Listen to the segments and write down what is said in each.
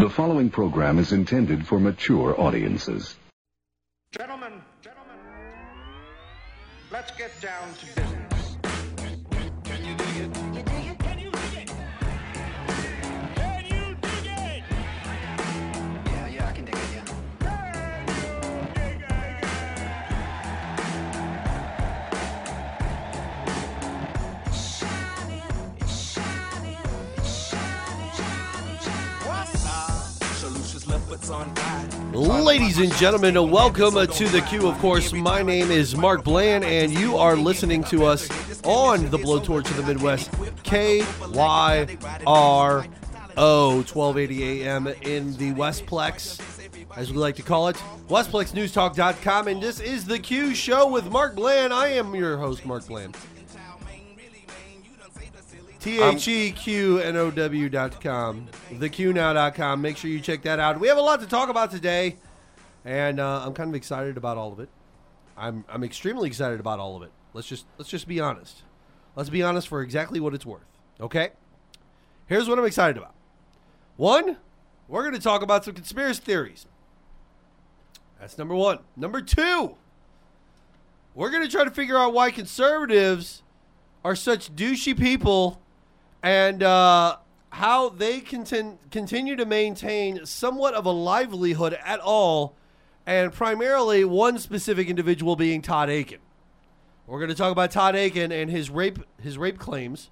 The following program is intended for mature audiences. Gentlemen, let's get down to business. Can you dig it? You dig it? Can you dig it? Can you dig it? Yeah, I can dig it, yeah. Ladies and gentlemen, welcome to the Q. Of course, my name is Mark Bland, and you are listening to us on the Blowtorch of the Midwest, KYRO, 1280 AM in the Westplex, as we like to call it, WestplexNewsTalk.com, and this is the Q Show with Mark Bland. I am your host, Mark Bland. TheQNOW.com, theqnow.com. Make sure you check that out. We have a lot to talk about today, and I'm kind of excited about all of it. I'm extremely excited about all of it. Let's just be honest. Let's be honest for exactly what it's worth. Okay? Here's what I'm excited about. One, we're going to talk about some conspiracy theories. That's number one. Number two, we're going to try to figure out why conservatives are such douchey people, and how they continue to maintain somewhat of a livelihood at all, and primarily one specific individual being Todd Akin. We're going to talk about Todd Akin and his rape claims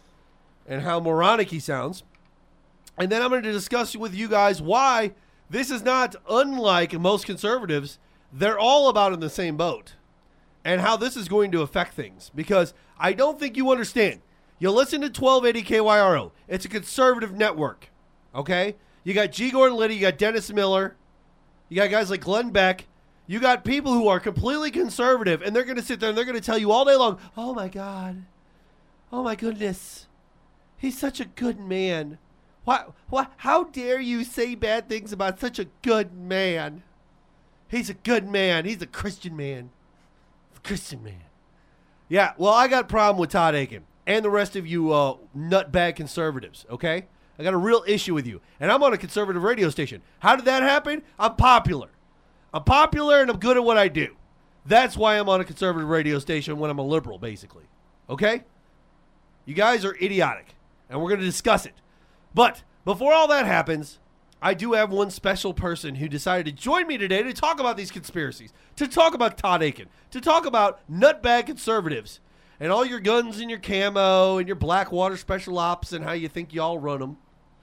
and how moronic he sounds. And then I'm going to discuss with you guys why this is not unlike most conservatives. They're all about in the same boat, and how this is going to affect things, because I don't think you understand. You listen to 1280 KYRO. It's a conservative network, okay? You got G. Gordon Liddy, you got Dennis Miller, you got guys like Glenn Beck. You got people who are completely conservative, and they're going to sit there and they're going to tell you all day long, oh my God, oh my goodness, he's such a good man. What? How dare you say bad things about such a good man? He's a good man. He's a Christian man. Christian man. Yeah, well, I got a problem with Todd Akin and the rest of you nutbag conservatives, okay? I got a real issue with you. And I'm on a conservative radio station. How did that happen? I'm popular. I'm popular and I'm good at what I do. That's why I'm on a conservative radio station when I'm a liberal, basically. Okay? You guys are idiotic, and we're going to discuss it. But before all that happens, I do have one special person who decided to join me today to talk about these conspiracies, to talk about Todd Akin, to talk about nutbag conservatives and all your guns and your camo and your Blackwater special ops and how you think y'all run them.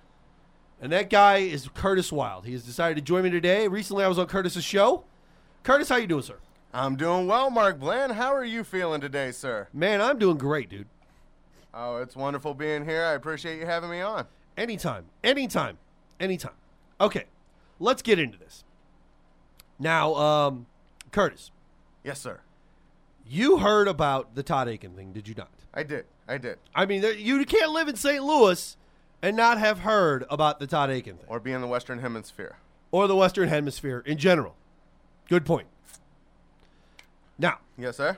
And that guy is Curtis Wild. He has decided to join me today. Recently, I was on Curtis's show. Curtis, how you doing, sir? I'm doing well, Mark Bland. How are you feeling today, sir? Man, I'm doing great, dude. Oh, it's wonderful being here. I appreciate you having me on. Anytime. Okay, let's get into this. Now, Curtis. Yes, sir. You heard about the Todd Akin thing, did you not? I did. I mean, you can't live in St. Louis and not have heard about the Todd Akin thing. Or be in the Western Hemisphere. Or the Western Hemisphere in general. Good point. Now. Yes, sir.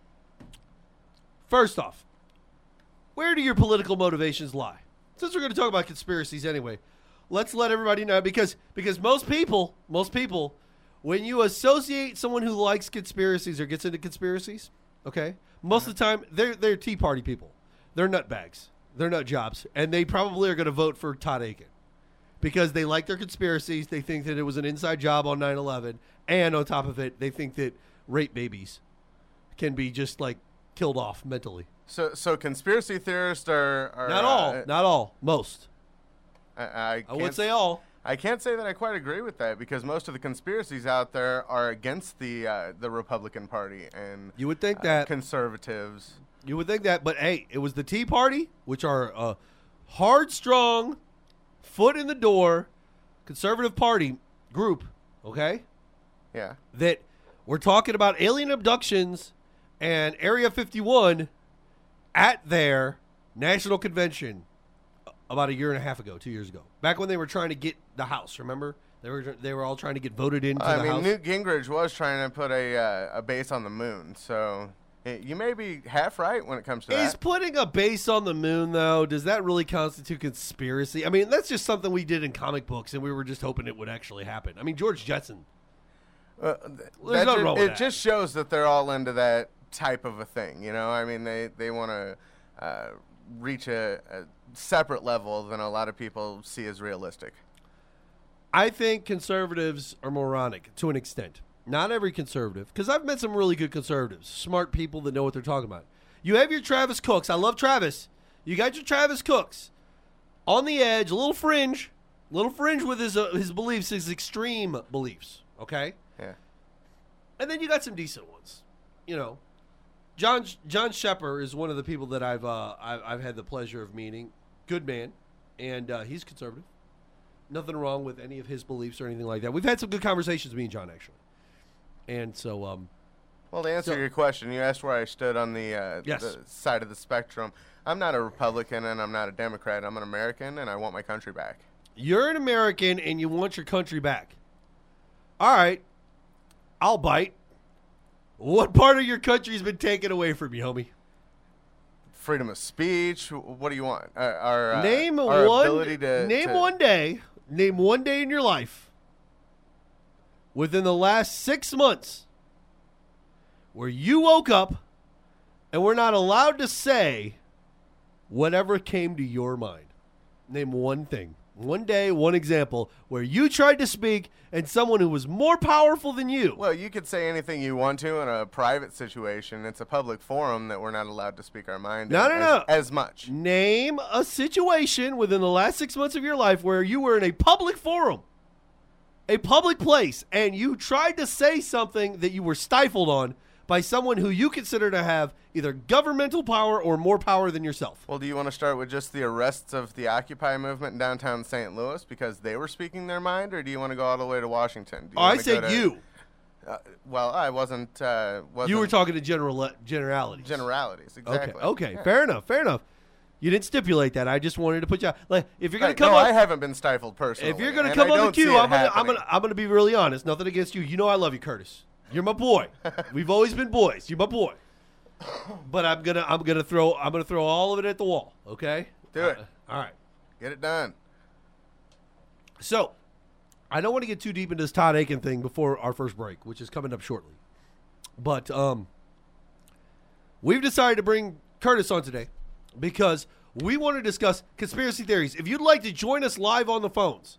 First off, where do your political motivations lie? Since we're going to talk about conspiracies anyway, let's let everybody know, because most people, when you associate someone who likes conspiracies or gets into conspiracies, okay, most of the time they're Tea Party people. They're nutbags. They're nut jobs, and they probably are going to vote for Todd Akin because they like their conspiracies. They think that it was an inside job on 9/11, and on top of it, they think that rape babies can be just like killed off mentally. So conspiracy theorists are not all, most. I would say all. I can't say that I quite agree with that, because most of the conspiracies out there are against the Republican Party and you would think that conservatives. You would think that, but hey, it was the Tea Party, which are a hard, strong, foot in the door conservative party group. Okay. Yeah. That we're talking about alien abductions and Area 51 at their national convention about a year and a half ago, 2 years ago. Back when they were trying to get the House, remember? They were all trying to get voted into the House. Newt Gingrich was trying to put a base on the moon, so You may be half right when it comes to Is that. putting a base on the moon, though, does that really constitute conspiracy? I mean, that's just something we did in comic books, and we were just hoping it would actually happen. I mean, George Jetson. There's nothing wrong with it that. just shows that they're all into that type of a thing. I mean, they want to reach a separate level than a lot of people see as realistic. I think conservatives are moronic to an extent. Not every conservative, because I've met some really good conservatives, smart people that know what they're talking about. You have your Travis Cooks. I love Travis. You got your Travis Cooks on the edge, a little fringe with his beliefs, his extreme beliefs. Okay, Yeah. and then you got some decent ones. John Shepard is one of the people that I've had the pleasure of meeting. Good man, and he's conservative. Nothing wrong with any of his beliefs or anything like that. We've had some good conversations, me and John, actually. And so, Well, to answer your question, you asked where I stood on the side of the spectrum. I'm not a Republican and I'm not a Democrat. I'm an American and I want my country back. you're an American and you want your country back. All right, I'll bite. What part of your country's been taken away from you, homie? Freedom of speech. What do you want? Our Name our one. ability to Name one day. Name one day in your life within the last 6 months where you woke up and were not allowed to say whatever came to your mind. Name one thing. One day, one example where you tried to speak and someone who was more powerful than you. Well, you could say anything you want to in a private situation. It's a public forum that we're not allowed to speak our mind No, in no, no. as much. Name a situation within the last 6 months of your life where you were in a public forum, a public place, and you tried to say something that you were stifled on by someone who you consider to have either governmental power or more power than yourself. Well, do you want to start with just the arrests of the Occupy movement in downtown St. Louis because they were speaking their mind, or do you want to go all the way to Washington? Do you I wanna go said to- you. Well, I wasn't. You were talking to generalities. generalities. Exactly. Okay. Yeah. Fair enough. You didn't stipulate that. I just wanted to put you out. Like, if you're gonna Right, come no, up, I haven't been stifled personally. if you're gonna and come I on the don't see queue, it I'm happening. gonna be really honest. Nothing against you. You know I love you, Curtis. You're my boy. We've always been boys. You're my boy. But I'm gonna throw all of it at the wall. Okay. Do it. All right. Get it done. So, I don't want to get too deep into this Todd Aiken thing before our first break, which is coming up shortly. But we've decided to bring Curtis on today because we want to discuss conspiracy theories. If you'd like to join us live on the phones,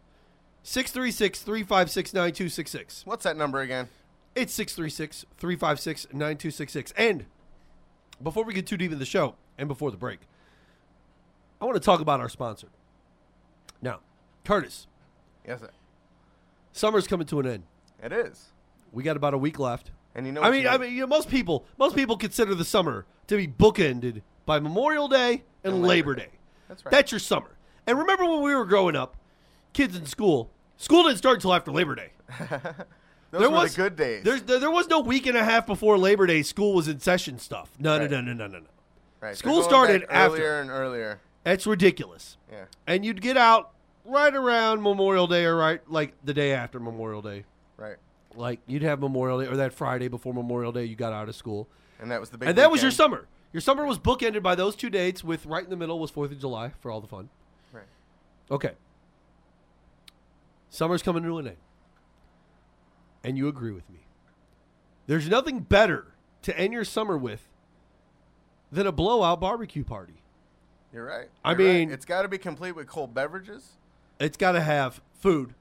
636-356-9266. What's that number again? It's 636-356-9266. And before we get too deep in the show and before the break, I want to talk about our sponsor. Now, Curtis, Yes, sir. summer's coming to an end. It is. We got about a week left. And you know. I what mean, you know- most people consider the summer to be bookended by Memorial Day and Labor Day. That's right. That's your summer. And remember when we were growing up, kids in school didn't start until after Labor Day. Those were the good days. There was no week and a half before Labor Day. School was in session stuff. No. Right. Right. School They're going started back after. earlier and earlier. That's ridiculous. Yeah. And you'd get out right around Memorial Day or right like the day after Memorial Day. Right. Like you'd have Memorial Day or that Friday before Memorial Day you got out of school. And that was the big. And that was your weekend. summer. Your summer was bookended by those two dates with right in the middle was 4th of July for all the fun. Right. Okay. Summer's coming to an end. And you agree with me. There's nothing better to end your summer with than a blowout barbecue party. You're right. I You're right. mean- it's got to be complete with cold beverages. It's got to have food.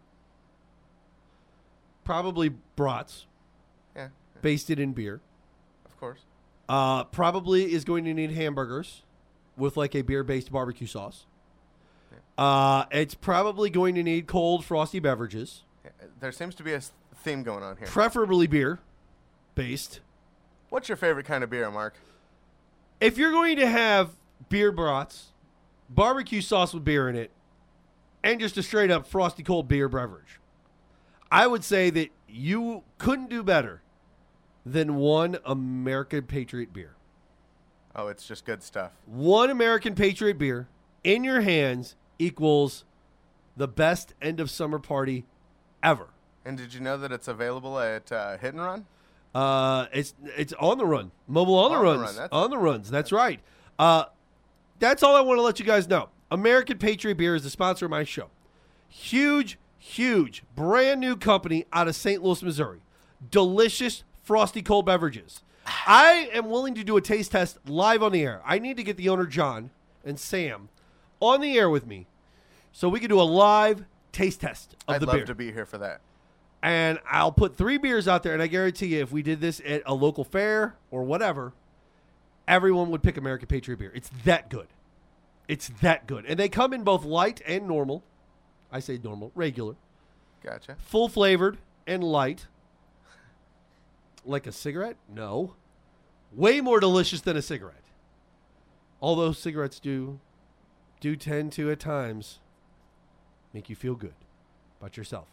Probably brats Yeah. basted in beer. Of course. Probably is going to need hamburgers with like a beer-based barbecue sauce. It's probably going to need cold frosty beverages, Yeah, there seems to be a theme going on here. preferably beer-based. What's your favorite kind of beer, Mark? If you're going to have beer brats, barbecue sauce with beer in it, and just a straight-up frosty cold beer beverage, I would say that you couldn't do better than one American Patriot beer. Oh, it's just good stuff. One American Patriot beer in your hands equals the best end of summer party ever. And did you know that it's available at Hit and Run? It's on the run. Mobile on the On the runs. run, that's- On the runs. That's right. That's all I want to let you guys know. American Patriot Beer is the sponsor of my show. Huge, huge, brand new company out of St. Louis, Missouri. Delicious, frosty cold beverages. I am willing to do a taste test live on the air. I need to get the owner, John, and Sam on the air with me so we can do a live taste test of I'd the love beer. to be here for that. And I'll put 3 beers out there, and I guarantee you, if we did this at a local fair or whatever, everyone would pick American Patriot Beer. It's that good. It's that good. And they come in both light and normal. I say normal, regular. Gotcha. Full flavored and light. Like a cigarette? No. Way more delicious than a cigarette. Although cigarettes do tend to, at times, make you feel good about yourself.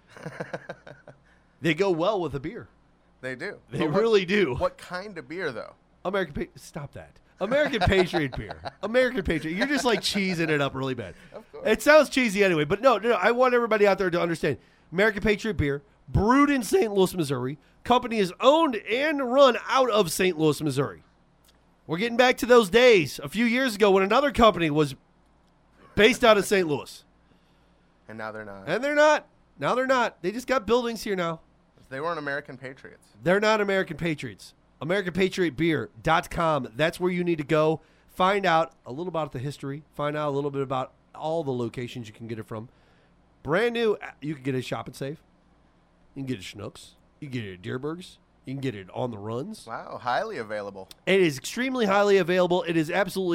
They go well with a beer. They do. They But what- really do. What kind of beer, though? Stop that. American Patriot Beer. American Patriot. You're just like cheesing it up really bad. Of course. It sounds cheesy anyway, but no. I want everybody out there to understand. American Patriot Beer, brewed in St. Louis, Missouri. Company is owned and run out of St. Louis, Missouri. We're getting back to those days a few years ago when another company was based out of St. Louis. And now they're not. And they're not. Now they're not. They just got buildings here now. They weren't American Patriots. They're not American Patriots. AmericanPatriotBeer.com. That's where you need to go. Find out a little about the history. Find out a little bit about all the locations you can get it from. Brand new. You can get it at Shop and Save. You can get it at Schnucks. You can get it at Deerberg's. You can get it on the runs. Wow, highly available. It is extremely highly available. It is absolutely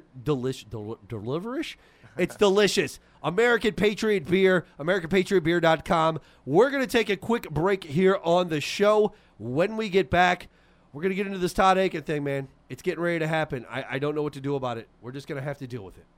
deliverish. It's delicious. American Patriot Beer, AmericanPatriotBeer.com. We're going to take a quick break here on the show. When we get back, we're going to get into this Todd Akin thing, man. It's getting ready to happen. I don't know what to do about it. We're just going to have to deal with it.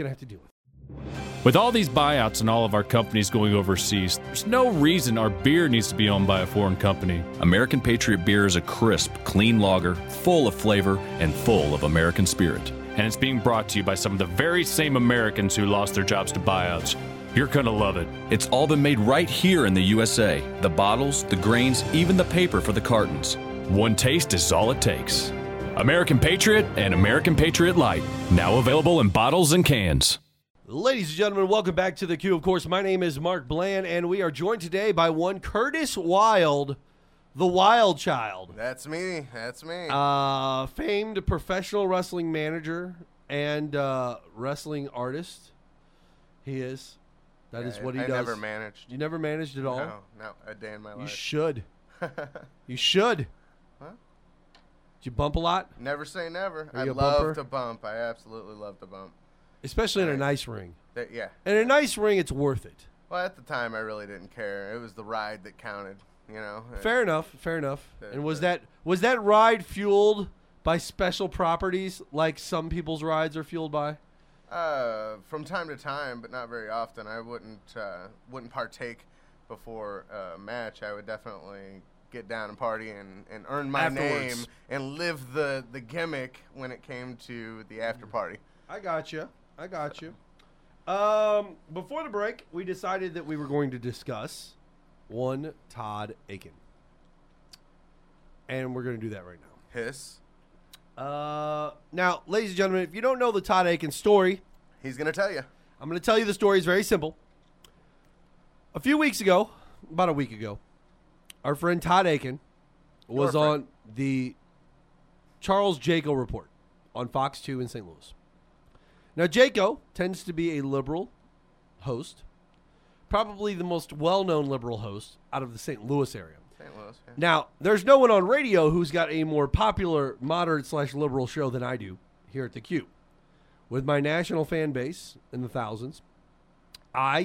With all these buyouts and all of our companies going overseas, there's no reason our beer needs to be owned by a foreign company. American Patriot Beer is a crisp, clean lager, full of flavor and full of American spirit. And it's being brought to you by some of the very same Americans who lost their jobs to buyouts. You're going to love it. It's all been made right here in the USA. The bottles, the grains, even the paper for the cartons. One taste is all it takes. American Patriot and American Patriot Light, now available in bottles and cans. Ladies and gentlemen, welcome back to the Q. Of course, my name is Mark Bland, and we are joined today by one Curtis Wild, the Wild Child. That's me. That's me. Famed professional wrestling manager and wrestling artist. He is. That is what he I does. never managed. You never managed at all? No, a day in my You life. should. You should. Huh? Did you bump a lot? Never say never. Are I you a love bumper? to bump. I absolutely love to bump. Especially in a Right. nice ring. Yeah. In a nice ring, it's worth it. Well, at the time, I really didn't care. It was the ride that counted. You know. Fair enough. Fair enough. The- And was the- that ride fueled by special properties like some people's rides are fueled by? From time to time, but not very often. I wouldn't partake before a match. I would definitely get down and party and earn my Afterwards. name and live the gimmick when it came to the after party. I got you. Before the break, we decided that we were going to discuss one Todd Akin. And we're going to do that right now. Hiss. Now, ladies and gentlemen, if you don't know the Todd Akin story, He's gonna tell you. I'm going to tell you the story. It's very simple. A few weeks ago, about a week ago, our friend Todd Akin was Your friend. on the Charles Jaco Report on Fox 2 in St. Louis. Now, Jaco tends to be a liberal host, probably the most well-known liberal host out of the St. Louis area. St. Louis. Yeah. Now, there's no one on radio who's got a more popular moderate/liberal show than I do here at the Q. With my national fan base in the thousands, I'm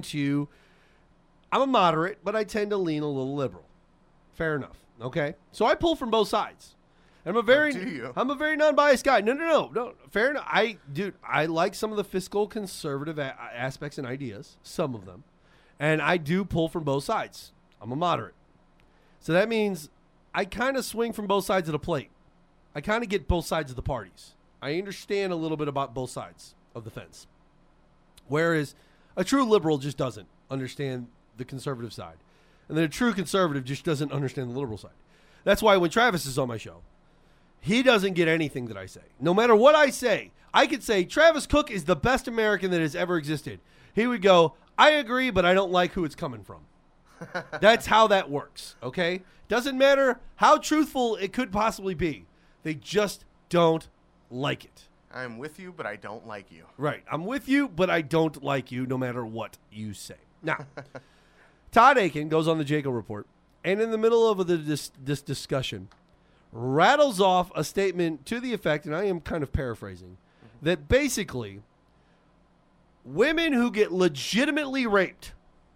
a moderate, but I tend to lean a little liberal. Fair enough. Okay? So I pull from both sides. I'm a very do you? I'm a very non-biased guy. No. Fair enough. I like some of the fiscal conservative aspects and ideas, some of them. And I do pull from both sides. I'm a moderate. So that means I kind of swing from both sides of the plate. I kind of get both sides of the parties. I understand a little bit about both sides of the fence. Whereas a true liberal just doesn't understand the conservative side. And then a true conservative just doesn't understand the liberal side. That's why when Travis is on my show, he doesn't get anything that I say. No matter what I say, I could say Travis Cook is the best American that has ever existed. He would go, I agree, but I don't like who it's coming from. That's how that works, okay? Doesn't matter how truthful it could possibly be. They just don't like it. I'm with you, but I don't like you. Right. I'm with you, but I don't like you no matter what you say. Now, Todd Aiken goes on the Jaco Report, and in the middle of this discussion, rattles off a statement to the effect, and I am kind of paraphrasing, that basically women who get legitimately raped,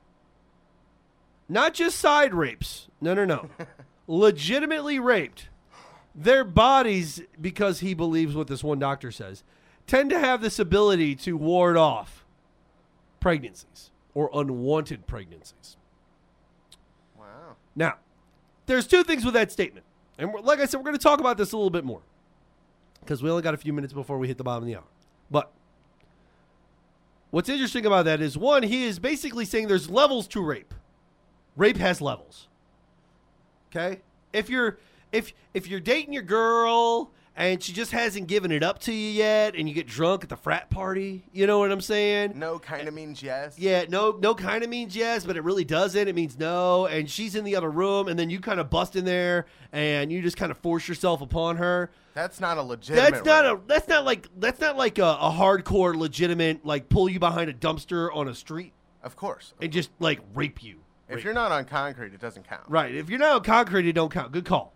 not just side rapes, no, legitimately raped, their bodies, because he believes what this one doctor says, tend to have this ability to ward off pregnancies or unwanted pregnancies. Wow. Now, there's two things with that statement. And like I said, we're going to talk about this a little bit more because we only got a few minutes before we hit the bottom of the hour. But what's interesting about that is, one, he is basically saying there's levels to rape. Rape has levels. Okay? If you're dating your girl and she just hasn't given it up to you yet and you get drunk at the frat party, you know what I'm saying? No kind of means yes. Yeah, no kind of means yes, but it really doesn't. It means no, and she's in the other room, and then you kind of bust in there and you just kind of force yourself upon her. That's not a legitimate rape. That's not like a hardcore legitimate, like, pull you behind a dumpster on a street Of course. and just like rape you. If you're not on concrete, it doesn't count. Right. If you're not on concrete, it don't count. Good call.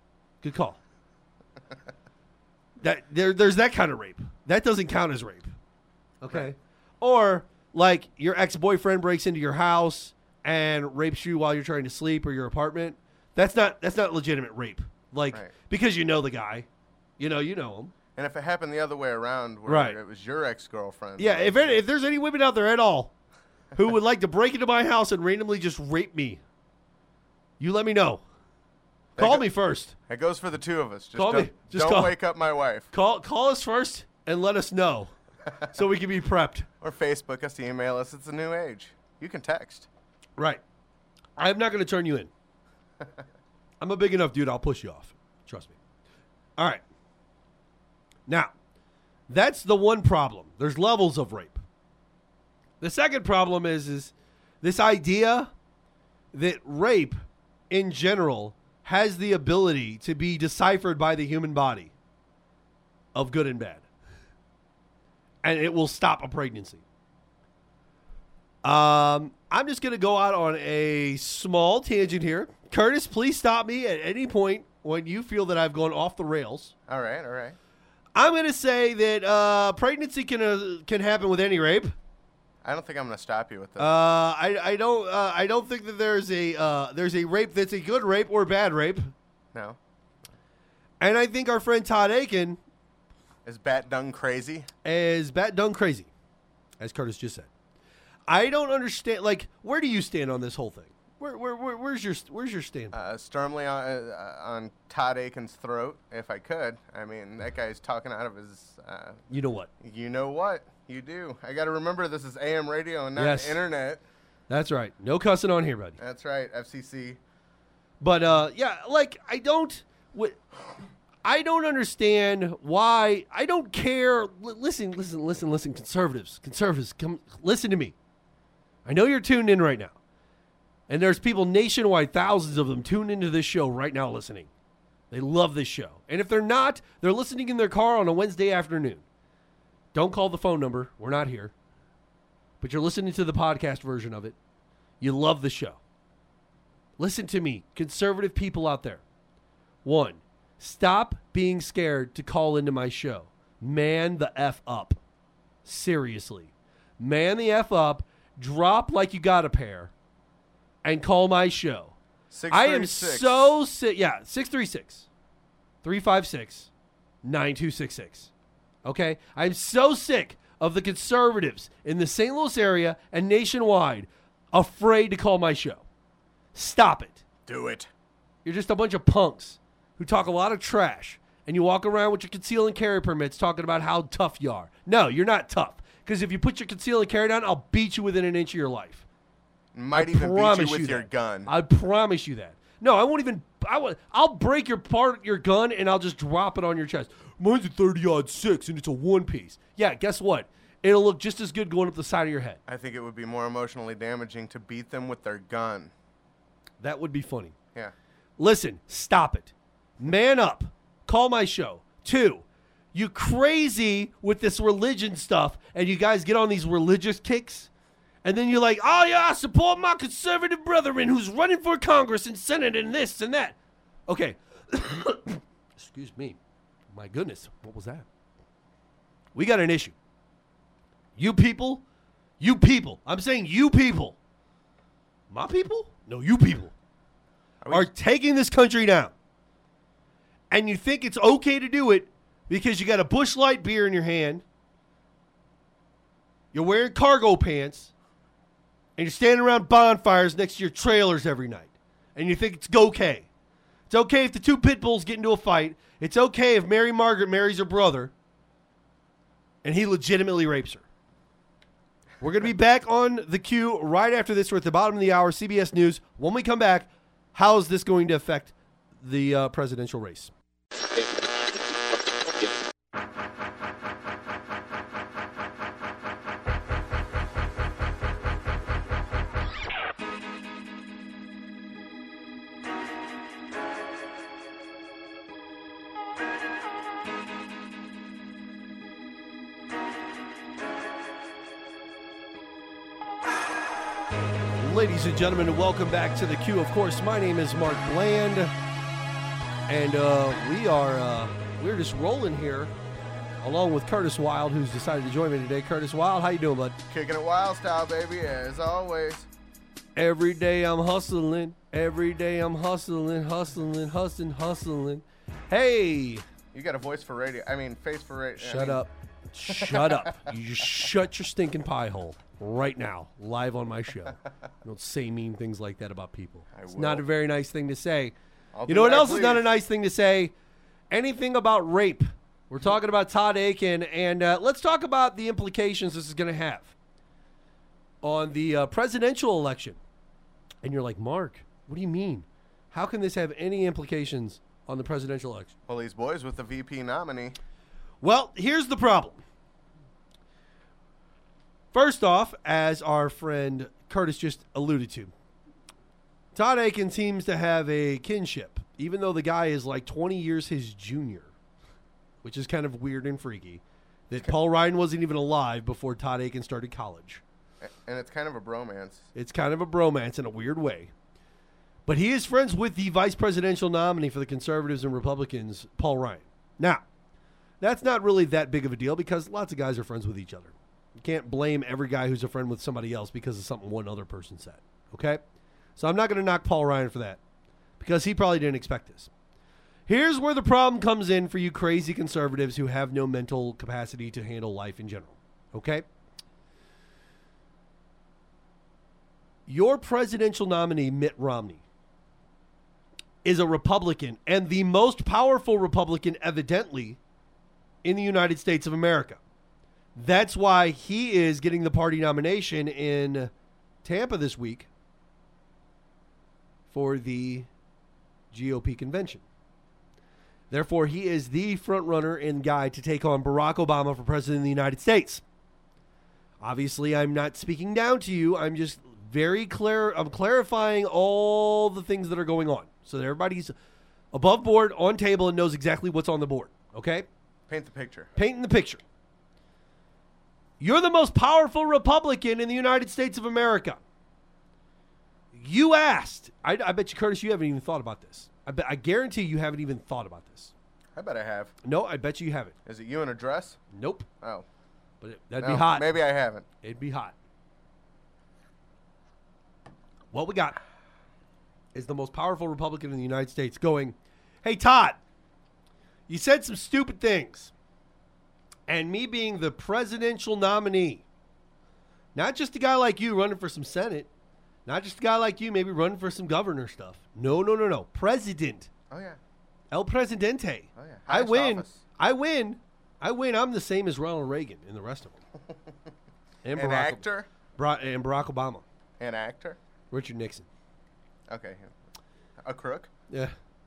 There's that kind of rape. That doesn't count as rape. Okay. Right. Or like your ex-boyfriend breaks into your house and rapes you while you're trying to sleep, or your apartment. That's not legitimate rape. Like, Right. because you know the guy. You know him. And if it happened the other way around, where Right. it was your ex-girlfriend. Yeah, if there's any women out there at all who would like to break into my house and randomly just rape me, you let me know. Call me first. It goes for the two of us. Just Call don't, me. Just don't call. wake up my wife. Call us first and let us know so we can be prepped. Or Facebook us, email us. It's a new age. You can text. Right. I'm not going to turn you in. I'm a big enough dude. I'll push you off. Trust me. All right. Now, that's the one problem. There's levels of rape. The second problem is this idea that rape in general has the ability to be deciphered by the human body of good and bad. And it will stop a pregnancy. I'm just going to go out on a small tangent here. Curtis, please stop me at any point when you feel that I've gone off the rails. All right. I'm going to say that pregnancy can happen with any rape. I don't think I'm going to stop you with this. I don't think that there's a rape that's a good rape or bad rape. No. And I think our friend Todd Aiken Is Bat Dung crazy? is bat done crazy, as Curtis just said. I don't understand. Like, where do you stand on this whole thing? Where's your stand? Sternly on Todd Aiken's throat, if I could. I mean, that guy's talking out of his... You know what? you know what? You do. I got to remember this is AM radio and not Yes. internet. That's right. No cussing on here, buddy. That's right, FCC. But yeah, like I don't understand why. I don't care. Listen, conservatives, come listen to me. I know you're tuned in right now, and there's people nationwide, thousands of them tuned into this show right now listening. They love this show, and if they're not, they're listening in their car on a Wednesday afternoon. Don't call the phone number. We're not here. But you're listening to the podcast version of it. You love the show. Listen to me, conservative people out there. 1, stop being scared to call into my show. Man the F up. Seriously. Man the F up. Drop like you got a pair. And call my show. 636. I am so sick. Yeah, 636-356-9266. Okay? I'm so sick of the conservatives in the St. Louis area and nationwide afraid to call my show. Stop it. Do it. You're just a bunch of punks who talk a lot of trash, and you walk around with your conceal and carry permits talking about how tough you are. No, you're not tough. Because if you put your conceal and carry down, I'll beat you within an inch of your life. Might I even beat promise you with your that. gun. I promise you that. No, I won't even I'll break your gun and I'll just drop it on your chest. Mine's a 30-06 and it's a one piece. Yeah, guess what? It'll look just as good going up the side of your head. I think it would be more emotionally damaging to beat them with their gun. That would be funny. Yeah. Listen, stop it. Man up. Call my show. 2, you crazy with this religion stuff, and you guys get on these religious kicks, and then you're like, oh yeah, I support my conservative brethren who's running for Congress and Senate and this and that. Okay. Excuse me. My goodness, what was that? We got an issue. You people, I'm saying you people. My people? No, you people are taking this country down. And you think it's okay to do it because you got a Busch Light beer in your hand, you're wearing cargo pants, and you're standing around bonfires next to your trailers every night. And you think it's okay. It's okay if the 2 pit bulls get into a fight. It's okay if Mary Margaret marries her brother and he legitimately rapes her. We're going to be back on the queue right after this. We're at the bottom of the hour, CBS News. When we come back, how is this going to affect the presidential race? Ladies and gentlemen, welcome back to the Q. Of course, my name is Mark Bland, and we're just rolling here, along with Curtis Wild, who's decided to join me today. Curtis Wild, how you doing, bud? Kicking it wild style, baby, as always. Every day I'm hustling. Every day I'm hustling. Hey, You got a voice for radio. I mean, face for radio. shut up. Shut up. You just shut your stinking pie hole right now, live on my show. Don't say mean things like that about people. It's not a very nice thing to say. You know what else is not a nice thing to say? Anything about rape. We're talking about Todd Akin, and let's talk about the implications this is going to have on the presidential election. And you're like, Mark, what do you mean? How can this have any implications on the presidential election? Well, these boys with the VP nominee. Well, here's the problem. First off, as our friend Curtis just alluded to, Todd Akin seems to have a kinship, even though the guy is like 20 years his junior, which is kind of weird and freaky, that Paul Ryan wasn't even alive before Todd Akin started college. And it's kind of a bromance. It's kind of a bromance in a weird way. But he is friends with the vice presidential nominee for the Conservatives and Republicans, Paul Ryan. Now, that's not really that big of a deal because lots of guys are friends with each other. You can't blame every guy who's a friend with somebody else because of something one other person said. Okay? So I'm not going to knock Paul Ryan for that because he probably didn't expect this. Here's where the problem comes in for you crazy conservatives who have no mental capacity to handle life in general. Okay? Your presidential nominee, Mitt Romney, is a Republican and the most powerful Republican, evidently, in the United States of America. That's why he is getting the party nomination in Tampa this week for the GOP convention. Therefore, he is the front runner and guy to take on Barack Obama for president of the United States. Obviously, I'm not speaking down to you. I'm just very clear. I'm clarifying all the things that are going on so that everybody's above board, on table, and knows exactly what's on the board. Okay? Paint the picture. Painting the picture. You're the most powerful Republican in the United States of America. You asked. I bet you, Curtis, you haven't even thought about this. I guarantee you haven't even thought about this. I bet I have. No, I bet you haven't. Is it you in a dress? Nope. Oh. But that'd No, be hot. Maybe I haven't. It'd be hot. What we got is the most powerful Republican in the United States going, hey, Todd, you said some stupid things. And me being the presidential nominee, not just a guy like you running for some Senate, not just a guy like you maybe running for some governor stuff. No. President. Oh, yeah. El Presidente. Oh, yeah. I Highest win. office. I win. I'm the same as Ronald Reagan and the rest of them. And An Barack, actor? and Barack Obama. An actor? Richard Nixon. Okay. A crook? Yeah.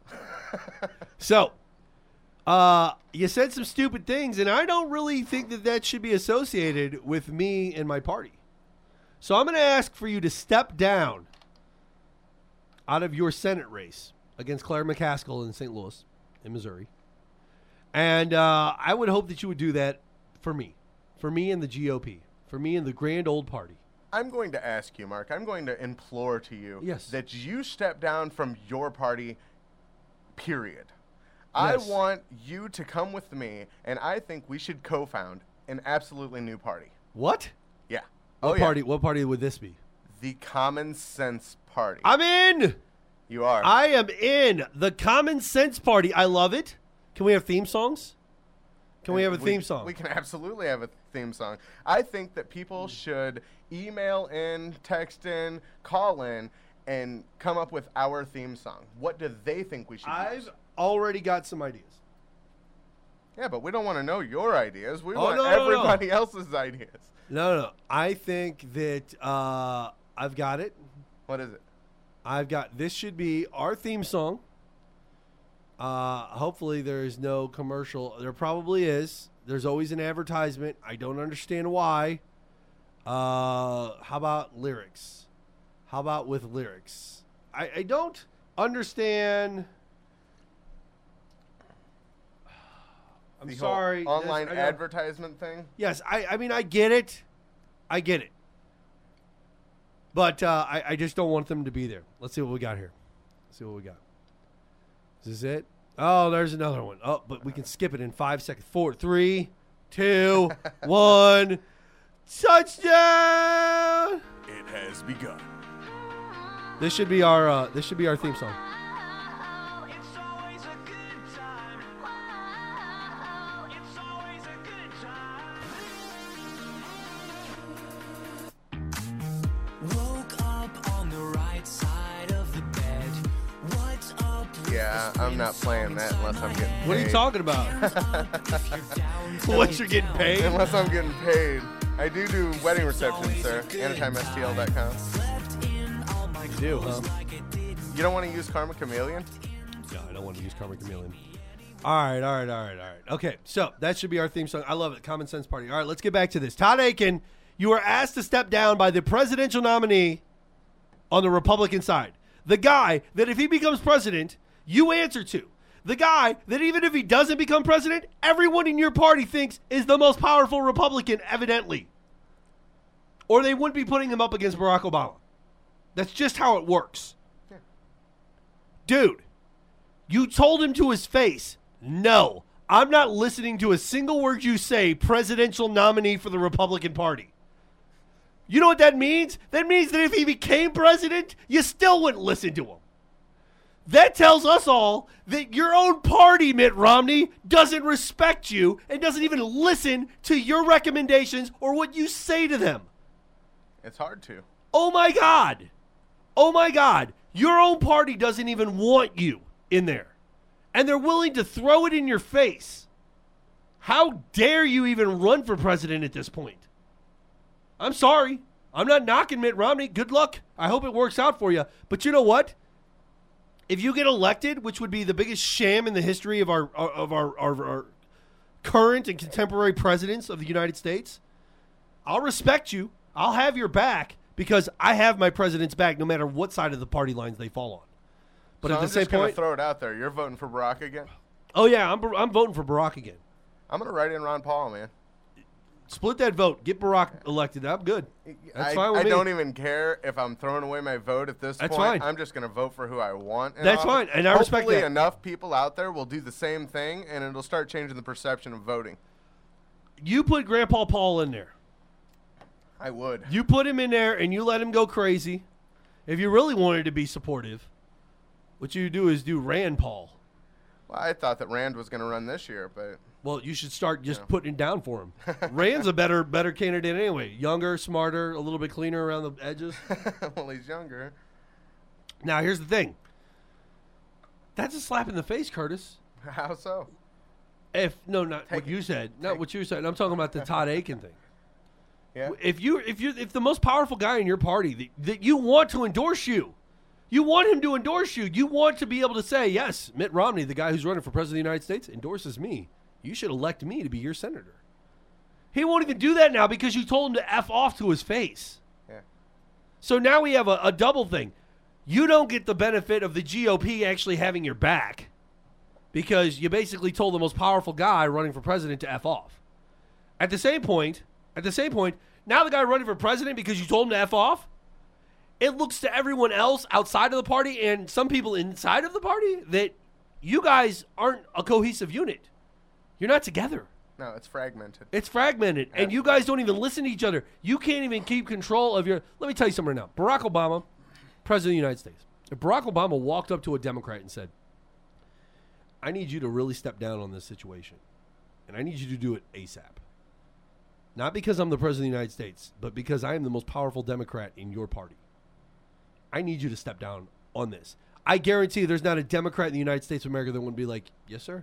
So, you said some stupid things, and I don't really think that should be associated with me and my party. So I'm going to ask for you to step down out of your Senate race against Claire McCaskill in St. Louis, in Missouri. And I would hope that you would do that for me and the GOP, for me and the grand old party. I'm going to ask you, Mark. I'm going to implore to you that you step down from your party, period. I Yes. want you to come with me, and I think we should co-found an absolutely new party. What? Yeah. What party? What party would this be? The Common Sense Party. I'm in. You are. I am in the Common Sense Party. I love it. Can we have theme songs? Can we have a theme song? We can absolutely have a theme song. I think that people should email in, text in, call in, and come up with our theme song. What do they think we should use? I've already got some ideas. Yeah, but we don't want to know your ideas. We Oh, want no. everybody else's ideas. No. I think that I've got it. What is it? I've got this should be our theme song. Hopefully there is no commercial. There probably is. There's always an advertisement. I don't understand why. How about lyrics? How about with lyrics? I don't understand. I'm The sorry. whole online I know. advertisement thing? Yes, I mean, I get it. I get it. But I just don't want them to be there. Let's see what we got here. Let's see what we got. Is this it? Oh, there's another one. Oh, but we can skip it in 5 seconds. 4, 3, 2, 1. Touchdown! It has begun. This should be our theme song. It's always a good time. It's always a good time. Woke up on the right side of the bed. What's up? Yeah, I'm not playing that unless I'm getting paid. What are you talking about? What, you're getting paid? Unless I'm getting paid. I do wedding receptions, sir. AnytimeSTL.com. You do, huh? You don't want to use Karma Chameleon? No, I don't want to use Karma Chameleon. All right. Okay, so that should be our theme song. I love it. Common Sense Party. All right, let's get back to this. Todd Aiken, you were asked to step down by the presidential nominee on the Republican side. The guy that if he becomes president, you answer to. The guy that even if he doesn't become president, everyone in your party thinks is the most powerful Republican, evidently. Or they wouldn't be putting him up against Barack Obama. That's just how it works. Yeah. Dude, you told him to his face, no, I'm not listening to a single word you say, presidential nominee for the Republican Party. You know what that means? That means that if he became president, you still wouldn't listen to him. That tells us all that your own party, Mitt Romney, doesn't respect you and doesn't even listen to your recommendations or what you say to them. It's hard to. Oh my God. Oh my God. Your own party doesn't even want you in there. And they're willing to throw it in your face. How dare you even run for president at this point? I'm sorry. I'm not knocking Mitt Romney. Good luck. I hope it works out for you. But you know what? If you get elected, which would be the biggest sham in the history of our current and contemporary presidents of the United States, I'll respect you. I'll have your back because I have my president's back no matter what side of the party lines they fall on. But So at the I'm same just going to point, throw it out there. You're voting for Barack again? oh yeah, I'm voting for Barack again. I'm going to write in Ron Paul, man. Split that vote. Get Barack elected. I'm good. That's fine with I me. don't even care if I'm throwing away my vote at this That's point. fine. I'm just going to vote for who I want. in That's office. fine, and I respect Hopefully that. enough people out there will do the same thing, and it'll start changing the perception of voting. You put Grandpa Paul in there. I would. You put him in there and you let him go crazy. If you really wanted to be supportive, what you do is do Rand Paul. Well, I thought that Rand was going to run this year, but Well, you should start just putting it down for him. Rand's a better candidate anyway. Younger, smarter, a little bit cleaner around the edges. well, he's younger. Now, here's the thing. That's a slap in the face, Curtis. How so? Not what you said. Not what you said. I'm talking about the Todd Aiken thing. Yeah. If the most powerful guy in your party that you want to endorse you, You want him to endorse you. You want to be able to say, yes, Mitt Romney, the guy who's running for president of the United States, endorses me. You should elect me to be your senator. He won't even do that now because you told him to F off to his face. Yeah. So now we have a double thing. You don't get the benefit of the GOP actually having your back because you basically told the most powerful guy running for president to F off. At the same point, now the guy running for president because you told him to F off, it looks to everyone else outside of the party and some people inside of the party that you guys aren't a cohesive unit. You're not together. No, it's fragmented. It's fragmented, and you guys don't even listen to each other. You can't even keep control of your... Let me tell you something right now. Barack Obama, president of the United States. If Barack Obama walked up to a Democrat and said, I need you to really step down on this situation, and I need you to do it ASAP. Not because I'm the president of the United States, but because I am the most powerful Democrat in your party. I need you to step down on this. I guarantee there's not a Democrat in the United States of America that wouldn't be like, yes, sir.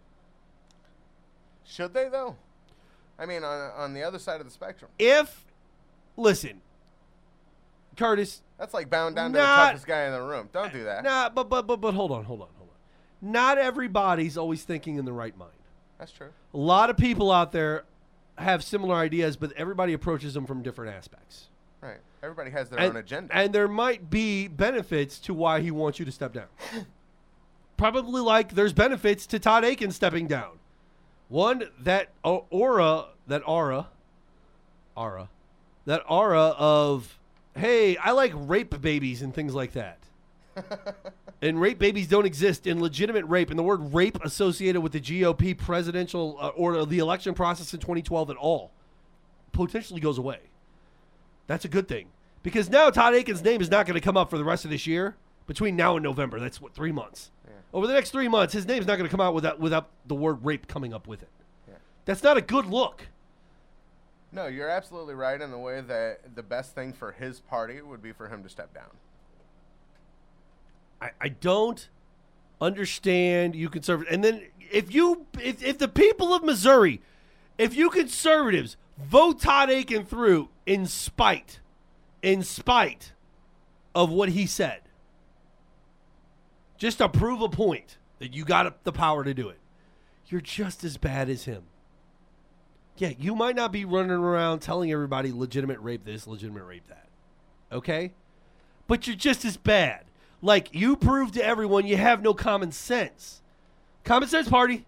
Should they, though? I mean, on the other side of the spectrum. Listen, Curtis. That's like bowing down to the toughest guy in the room. Don't do that. Nah, but hold on. Not everybody's always thinking in the right mind. That's true. A lot of people out there have similar ideas, but everybody approaches them from different aspects. Right. Everybody has their own agenda. And there might be benefits to why he wants you to step down. Probably like there's benefits to Todd Akin stepping down. One, that aura of, hey, I like rape babies and things like that. And rape babies don't exist in legitimate rape. And the word rape associated with the GOP presidential or the election process in 2012 at all potentially goes away. That's a good thing. Because now Todd Akin's name is not going to come up for the rest of this year. Between now and November, that's 3 months. Yeah. Over the next 3 months, his name's not going to come out without the word rape coming up with it. Yeah. That's not a good look. No, you're absolutely right in the way that the best thing for his party would be for him to step down. I don't understand you conservatives. And then if the people of Missouri, if you conservatives vote Todd Akin through in spite of what he said, just to prove a point that you got the power to do it, you're just as bad as him. Yeah, you might not be running around telling everybody legitimate rape this, legitimate rape that. Okay? But you're just as bad. Like, you prove to everyone you have no common sense. Common sense party.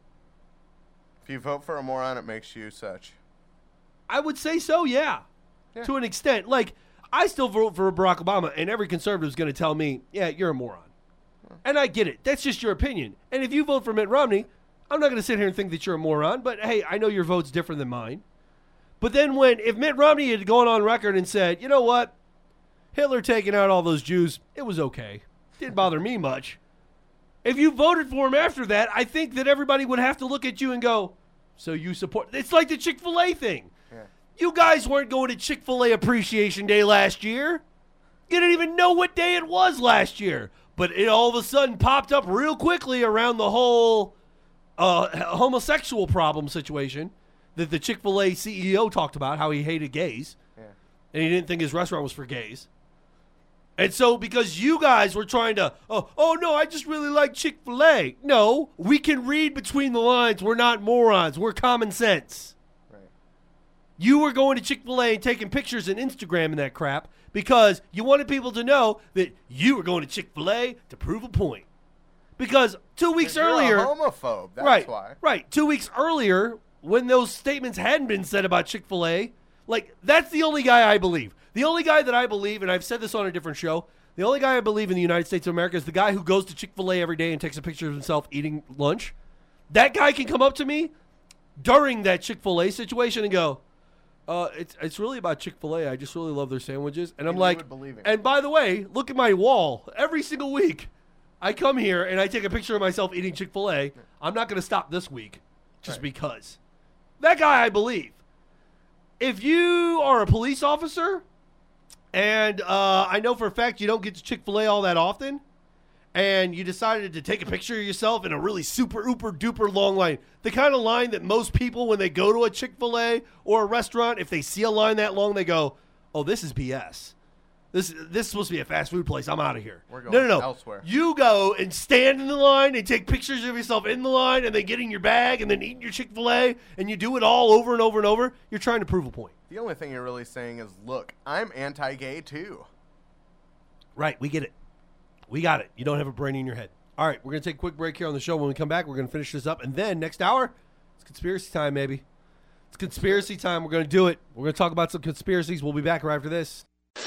If you vote for a moron, it makes you such. I would say so, yeah. To an extent. Like, I still vote for Barack Obama, and every conservative is going to tell me, yeah, you're a moron. And I get it. That's just your opinion. And if you vote for Mitt Romney, I'm not going to sit here and think that you're a moron, but hey, I know your vote's different than mine. But then if Mitt Romney had gone on record and said, you know what, Hitler taking out all those Jews, it was okay. Didn't bother me much. If you voted for him after that, I think that everybody would have to look at you and go, so you support... It's like the Chick-fil-A thing. Yeah. You guys weren't going to Chick-fil-A Appreciation Day last year. You didn't even know what day it was last year. But it all of a sudden popped up real quickly around the whole homosexual problem situation that the Chick-fil-A CEO talked about, how he hated gays. Yeah. And he didn't think his restaurant was for gays. And so because you guys were trying to, oh no, I just really like Chick-fil-A. No, we can read between the lines. We're not morons. We're common sense. Right. You were going to Chick-fil-A and taking pictures and Instagram and that crap because you wanted people to know that you were going to Chick-fil-A to prove a point. Because 2 weeks earlier... You're a homophobe, that's why. Right, 2 weeks earlier, when those statements hadn't been said about Chick-fil-A, like, that's the only guy I believe. The only guy that I believe, and I've said this on a different show, the only guy I believe in the United States of America is the guy who goes to Chick-fil-A every day and takes a picture of himself eating lunch. That guy can come up to me during that Chick-fil-A situation and go, it's really about Chick-fil-A. I just really love their sandwiches. And I'm like, and by the way, look at my wall. Every single week, I come here and I take a picture of myself eating Chick-fil-A. I'm not going to stop this week just because. That guy I believe. If you are a police officer, and I know for a fact you don't get to Chick-fil-A all that often, and you decided to take a picture of yourself in a really super, ooper, duper long line, the kind of line that most people, when they go to a Chick-fil-A or a restaurant, if they see a line that long, they go, oh, this is BS. This is supposed to be a fast food place. I'm out of here. We're going no. elsewhere. You go and stand in the line and take pictures of yourself in the line and then get in your bag and then eating your Chick-fil-A and you do it all over and over and over. You're trying to prove a point. The only thing you're really saying is, look, I'm anti-gay too. Right, we get it. We got it. You don't have a brain in your head. All right, we're going to take a quick break here on the show. When we come back, we're going to finish this up. And then next hour, it's conspiracy time, baby. It's conspiracy time. We're going to do it. We're going to talk about some conspiracies. We'll be back right after this.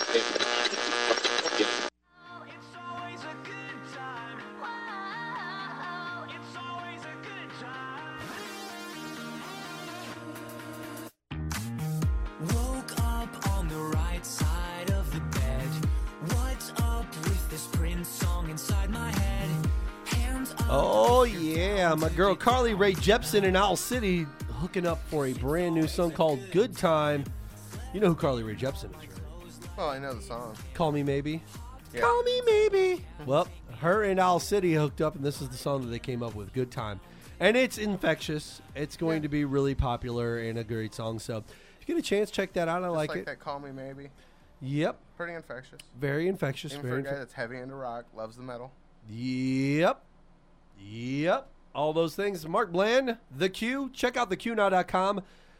It's always a good time. Wow, it's always a good time. Woke up on the right side of the bed. What's up with this Prince song inside my head? Hands up. Oh, yeah. My girl Carly Rae Jepsen in Owl City hooking up for a brand new song called Good Time. You know who Carly Rae Jepsen is, right? Well, I know the song. Call Me Maybe. Yeah. Call Me Maybe. Well, her and Owl City hooked up, and this is the song that they came up with, Good Time. And it's infectious. It's going to be really popular and a great song. So if you get a chance, check that out. I Just like like it. that Call Me Maybe. Yep. Pretty infectious. Very infectious. Even for Very a guy that's heavy into rock, loves the metal. Yep. All those things. Mark Bland, The Q. Check out theqnow.com.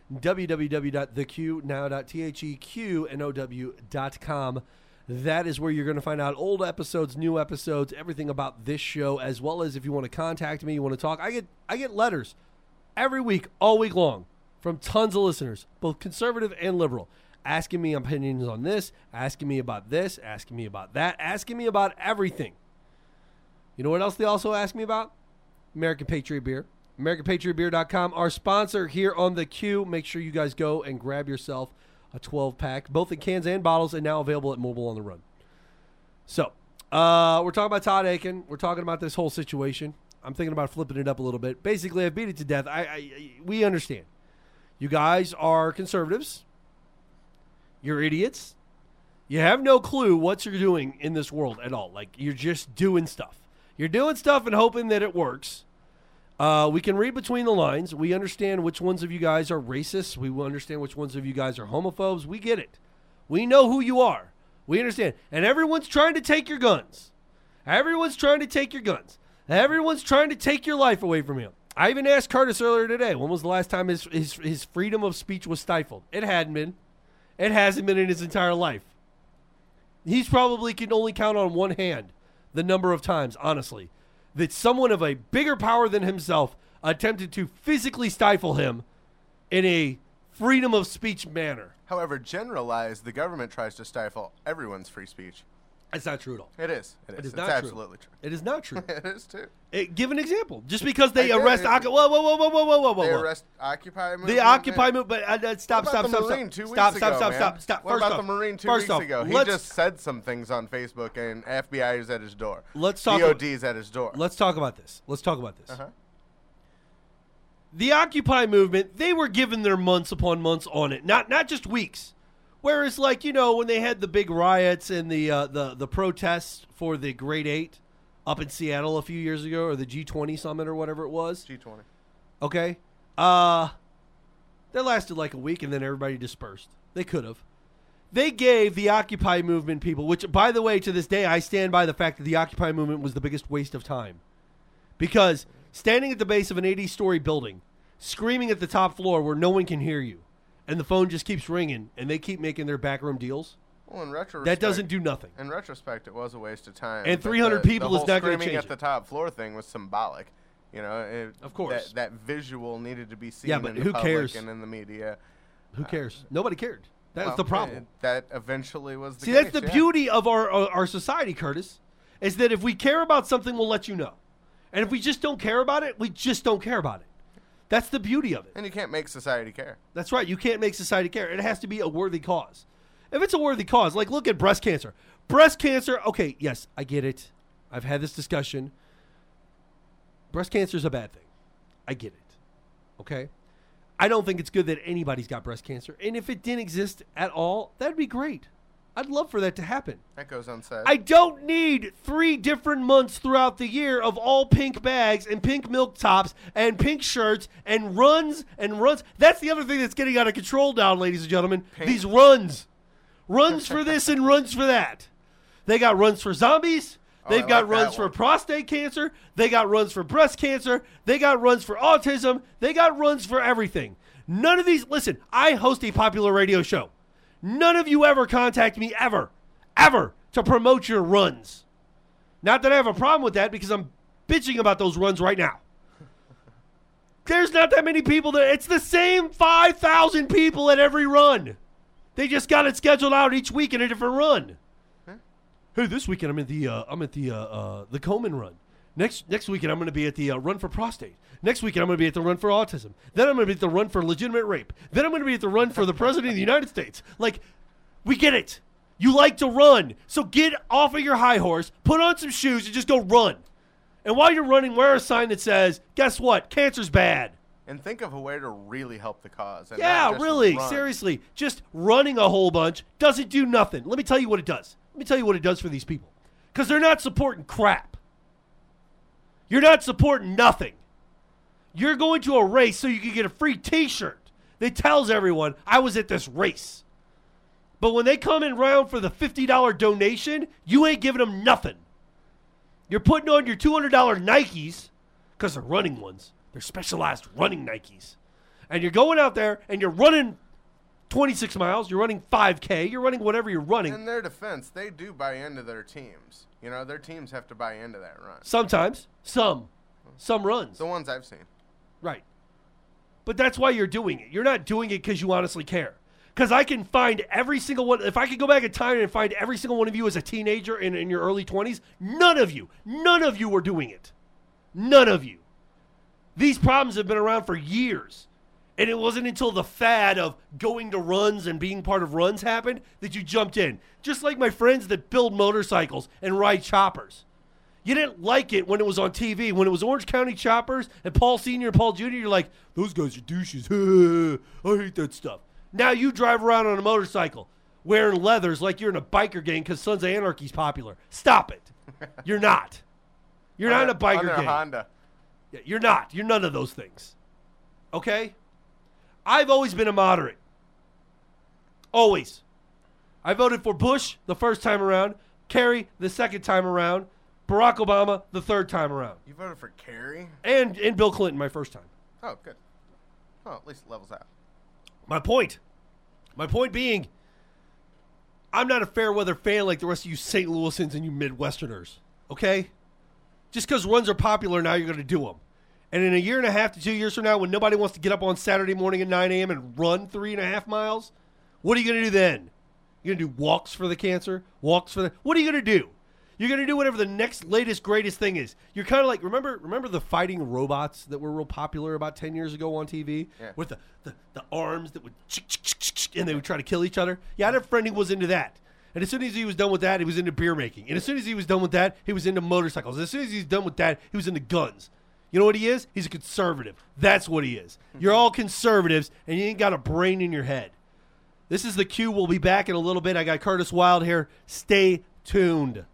www.theqnow.com. That is where you're going to find out old episodes, new episodes, everything about this show, as well as if you want to contact me, you want to talk. I get letters every week, all week long, from tons of listeners, both conservative and liberal, asking me opinions on this, asking me about this, asking me about that, asking me about everything. You know what else they also ask me about? American Patriot Beer. AmericanPatriotBeer.com, our sponsor here on The Q. Make sure you guys go and grab yourself a 12-pack, both in cans and bottles, and now available at Mobile on the Run. So, we're talking about Todd Akin. We're talking about this whole situation. I'm thinking about flipping it up a little bit. Basically, I beat it to death. We understand. You guys are conservatives. You're idiots. You have no clue what you're doing in this world at all. Like, you're just doing stuff. You're doing stuff and hoping that it works. We can read between the lines. We understand which ones of you guys are racists. We understand which ones of you guys are homophobes. We get it. We know who you are. We understand. And everyone's trying to take your guns. Everyone's trying to take your guns. Everyone's trying to take your life away from you. I even asked Curtis earlier today, when was the last time his freedom of speech was stifled? It hadn't been. It hasn't been in his entire life. He's probably can only count on one hand the number of times, honestly, that someone of a bigger power than himself attempted to physically stifle him in a freedom of speech manner. However, generalized, the government tries to stifle everyone's free speech. That's not true at all. It is. It It's is not absolutely true. It is not true. It is too. Give an example. Just because they I did. arrest whoa. They arrest Occupy movement. The Occupy movement, but stop. What about the Marine 2 weeks Stop. ago, man? Stop. What First about off, the Marine 2 first weeks off, ago? He let's- just said some things on Facebook, and FBI is at his door. Let's talk. DOD's at his door. Let's talk about this. Uh-huh. The Occupy movement, they were given their months upon months on it, not just weeks. Whereas, like, you know, when they had the big riots and the protests for the Grade 8 up in Seattle a few years ago, or the G20 summit or whatever it was. G20. Okay. That lasted like a week, and then everybody dispersed. They could have. They gave the Occupy movement people, which, by the way, to this day, I stand by the fact that the Occupy movement was the biggest waste of time. Because standing at the base of an 80-story building, screaming at the top floor where no one can hear you, and the phone just keeps ringing, and they keep making their backroom deals, Well, in retrospect, that doesn't do nothing. In retrospect, it was a waste of time. And but 300 people the is whole not gonna screaming change at the top floor thing was symbolic. You know, Of course. that visual needed to be seen Yeah, but in the who public cares? and in the media. Who cares? Nobody cared. That's Well, the problem. That eventually was the See, case. that's the yeah. beauty of our society, Curtis, is that if we care about something, we'll let you know. And if we just don't care about it, we just don't care about it. That's the beauty of it. And you can't make society care. That's right. You can't make society care. It has to be a worthy cause. If it's a worthy cause, like look at breast cancer. Breast cancer, okay, yes, I get it. I've had this discussion. Breast cancer is a bad thing. I get it. Okay? I don't think it's good that anybody's got breast cancer. And if it didn't exist at all, that'd be great. I'd love for that to happen. That goes unsaid. I don't need 3 different months throughout the year of all pink bags and pink milk tops and pink shirts and runs and runs. That's the other thing that's getting out of control now, ladies and gentlemen. Pink? These runs. Runs for this and runs for that. They got runs for zombies. They've I got like runs that for one. prostate cancer. They got runs for breast cancer. They got runs for autism. They got runs for everything. None of these, listen, I host a popular radio show. None of you ever contact me ever to promote your runs. Not that I have a problem with that because I'm bitching about those runs right now. There's not that many people there. It's the same 5,000 people at every run. They just got it scheduled out each week in a different run. Hey, this weekend I'm at the Komen run. Next weekend I'm going to be at the run for prostate. Next weekend I'm going to be at the run for autism. Then I'm going to be at the run for legitimate rape. Then I'm going to be at the run for the president of the United States. Like, we get it. You like to run, so get off of your high horse, put on some shoes, and just go run. And while you're running, wear a sign that says, "Guess what? Cancer's bad." And think of a way to really help the cause. And Yeah, not just really, run. seriously. Just running a whole bunch doesn't do nothing. Let me tell you what it does. Let me tell you what it does for these people. Because they're not supporting crap. You're not supporting nothing. You're going to a race so you can get a free t-shirt that tells everyone, I was at this race. But when they come in round for the $50 donation, you ain't giving them nothing. You're putting on your $200 Nikes, because they're running ones. They're specialized running Nikes. And you're going out there and you're running 26 miles, you're running 5K, you're running whatever you're running. In their defense, they do buy into their teams. You know, their teams have to buy into that run. Sometimes. Some runs. The ones I've seen. Right. But that's why you're doing it. You're not doing it because you honestly care. Because I can find every single one. If I could go back in time and find every single one of you as a teenager in your early 20s, none of you were doing it. None of you. These problems have been around for years. And it wasn't until the fad of going to runs and being part of runs happened that you jumped in. Just like my friends that build motorcycles and ride choppers. You didn't like it when it was on TV. When it was Orange County Choppers and Paul Sr. and Paul Jr., you're like, those guys are douches. I hate that stuff. Now you drive around on a motorcycle wearing leathers like you're in a biker gang because Sons of Anarchy's popular. Stop it. You're not. You're not in a biker Under gang. Honda. Yeah, you're not. You're none of those things. Okay? I've always been a moderate. Always. I voted for Bush the first time around, Kerry the second time around, Barack Obama the third time around, You voted for Kerry? and Bill Clinton my first time. Oh, good. Oh, at least it levels out. My point being, I'm not a fair weather fan like the rest of you St. Louisans and you Midwesterners, okay? Just because runs are popular now, you're going to do them. And in a year and a half to 2 years from now, when nobody wants to get up on Saturday morning at 9 a.m. and run 3.5 miles, what are you going to do then? You're going to do walks for the cancer? What are you going to do? You're going to do whatever the next latest, greatest thing is. You're kind of like, remember the fighting robots that were real popular about 10 years ago on TV? Yeah. With the arms that would, and they would try to kill each other? Yeah, I had a friend who was into that. And as soon as he was done with that, he was into beer making. And as soon as he was done with that, he was into motorcycles. As soon as he's done with that, he was into guns. You know what he is? He's a conservative. That's what he is. You're all conservatives, and you ain't got a brain in your head. This is The Q. We'll be back in a little bit. I got Curtis Wild here. Stay tuned.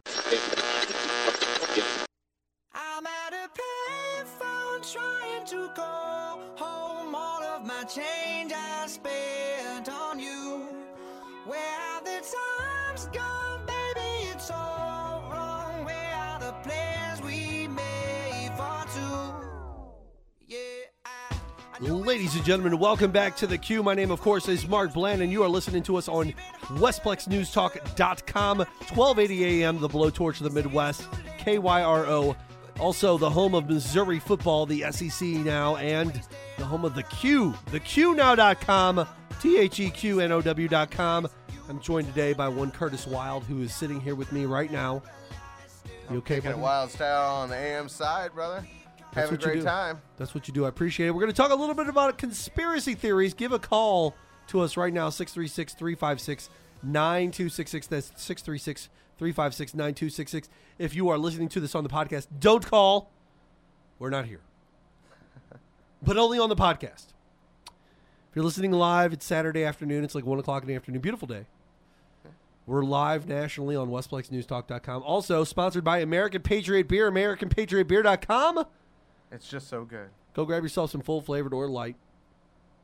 I'm at a payphone trying to go home. All of my change I spent on you. Where have the times gone, baby? It's all wrong. Where are the plans we made for two? Yeah, I know Ladies and gentlemen, welcome back to The Q. My name, of course, is Mark Bland, and you are listening to us on WestPlexNewsTalk.com, 1280 a.m., the blowtorch of the Midwest, KYRO. Also, the home of Missouri football, the SEC now, and the home of The Q, theqnow.com, TheQNOW.com. I'm joined today by one Curtis Wild, who is sitting here with me right now. You okay, Taking it buddy? wild style on the AM side, brother. Having a what you great do. time. That's what you do. I appreciate it. We're going to talk a little bit about conspiracy theories. Give a call to us right now, 636-356-9266. That's 636-356-9266. If you are listening to this on the podcast, don't call. We're not here. But only on the podcast. If you're listening live, it's Saturday afternoon. It's like 1 o'clock in the afternoon. Beautiful day. We're live nationally on WestPlexNewsTalk.com. Also sponsored by American Patriot Beer, AmericanPatriotBeer.com. It's just so good. Go grab yourself some full flavored or light.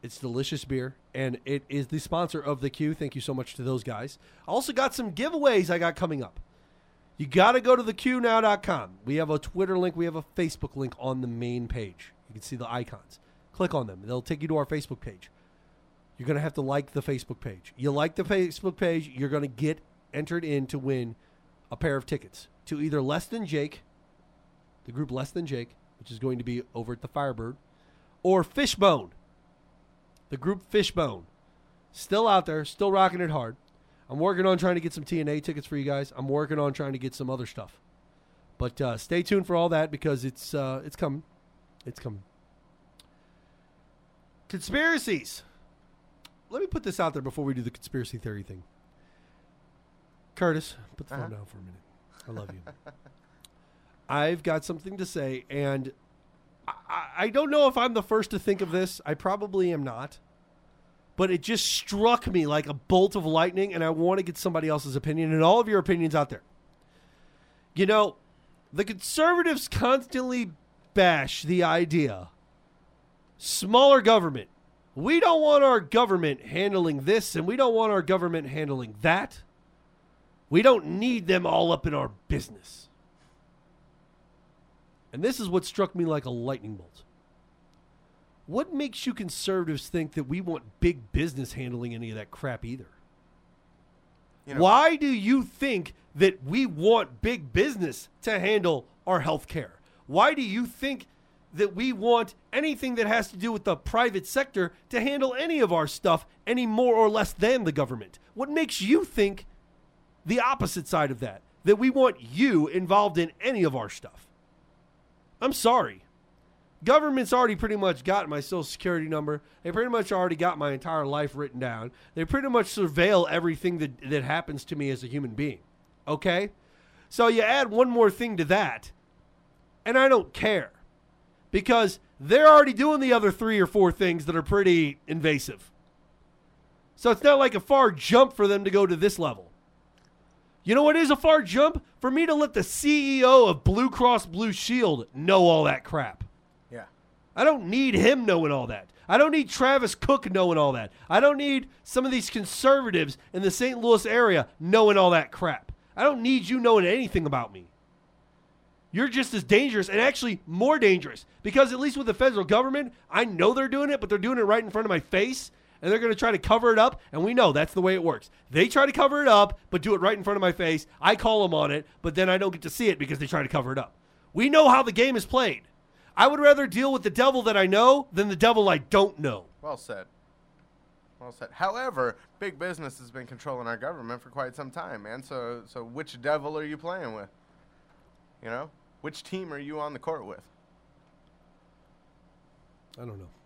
It's delicious beer, and it is the sponsor of the Q. Thank you so much to those guys. I also got some giveaways I got coming up. You got to go to theqnow.com. We have a Twitter link. We have a Facebook link on the main page. You can see the icons. Click on them. They'll take you to our Facebook page. You're going to have to like the Facebook page. You like the Facebook page, you're going to get entered in to win a pair of tickets to either Less Than Jake, the group Less Than Jake, which is going to be over at the Firebird, or Fishbone, the group Fishbone. Still out there, still rocking it hard. I'm working on trying to get some TNA tickets for you guys. I'm working on trying to get some other stuff. But stay tuned for all that because it's coming. It's coming. Conspiracies. Let me put this out there before we do the conspiracy theory thing. Curtis, put the phone down for a minute. I love you. I've got something to say, and I don't know if I'm the first to think of this. I probably am not. But it just struck me like a bolt of lightning, and I want to get somebody else's opinion and all of your opinions out there. You know, the conservatives constantly bash the idea. Smaller government. We don't want our government handling this, and we don't want our government handling that. We don't need them all up in our business. And this is what struck me like a lightning bolt. What makes you conservatives think that we want big business handling any of that crap either? Why do you think that we want big business to handle our health care? Why do you think that we want anything that has to do with the private sector to handle any of our stuff any more or less than the government? What makes you think the opposite side of that we want you involved in any of our stuff? I'm sorry. Government's already pretty much got my social security number. They pretty much already got my entire life written down. They pretty much surveil everything that happens to me as a human being. Okay? So you add one more thing to that, and I don't care. Because they're already doing the other 3 or 4 things that are pretty invasive. So it's not like a far jump for them to go to this level. You know what is a far jump? For me to let the CEO of Blue Cross Blue Shield know all that crap. Yeah. I don't need him knowing all that. I don't need Travis Cook knowing all that. I don't need some of these conservatives in the St. Louis area knowing all that crap. I don't need you knowing anything about me. You're just as dangerous and actually more dangerous because at least with the federal government, I know they're doing it, but they're doing it right in front of my face and they're going to try to cover it up. And we know that's the way it works. They try to cover it up, but do it right in front of my face. I call them on it, but then I don't get to see it because they try to cover it up. We know how the game is played. I would rather deal with the devil that I know than the devil I don't know. Well said. Well said. However, big business has been controlling our government for quite some time, man. So which devil are you playing with? You know? Which team are you on the court with? I don't know.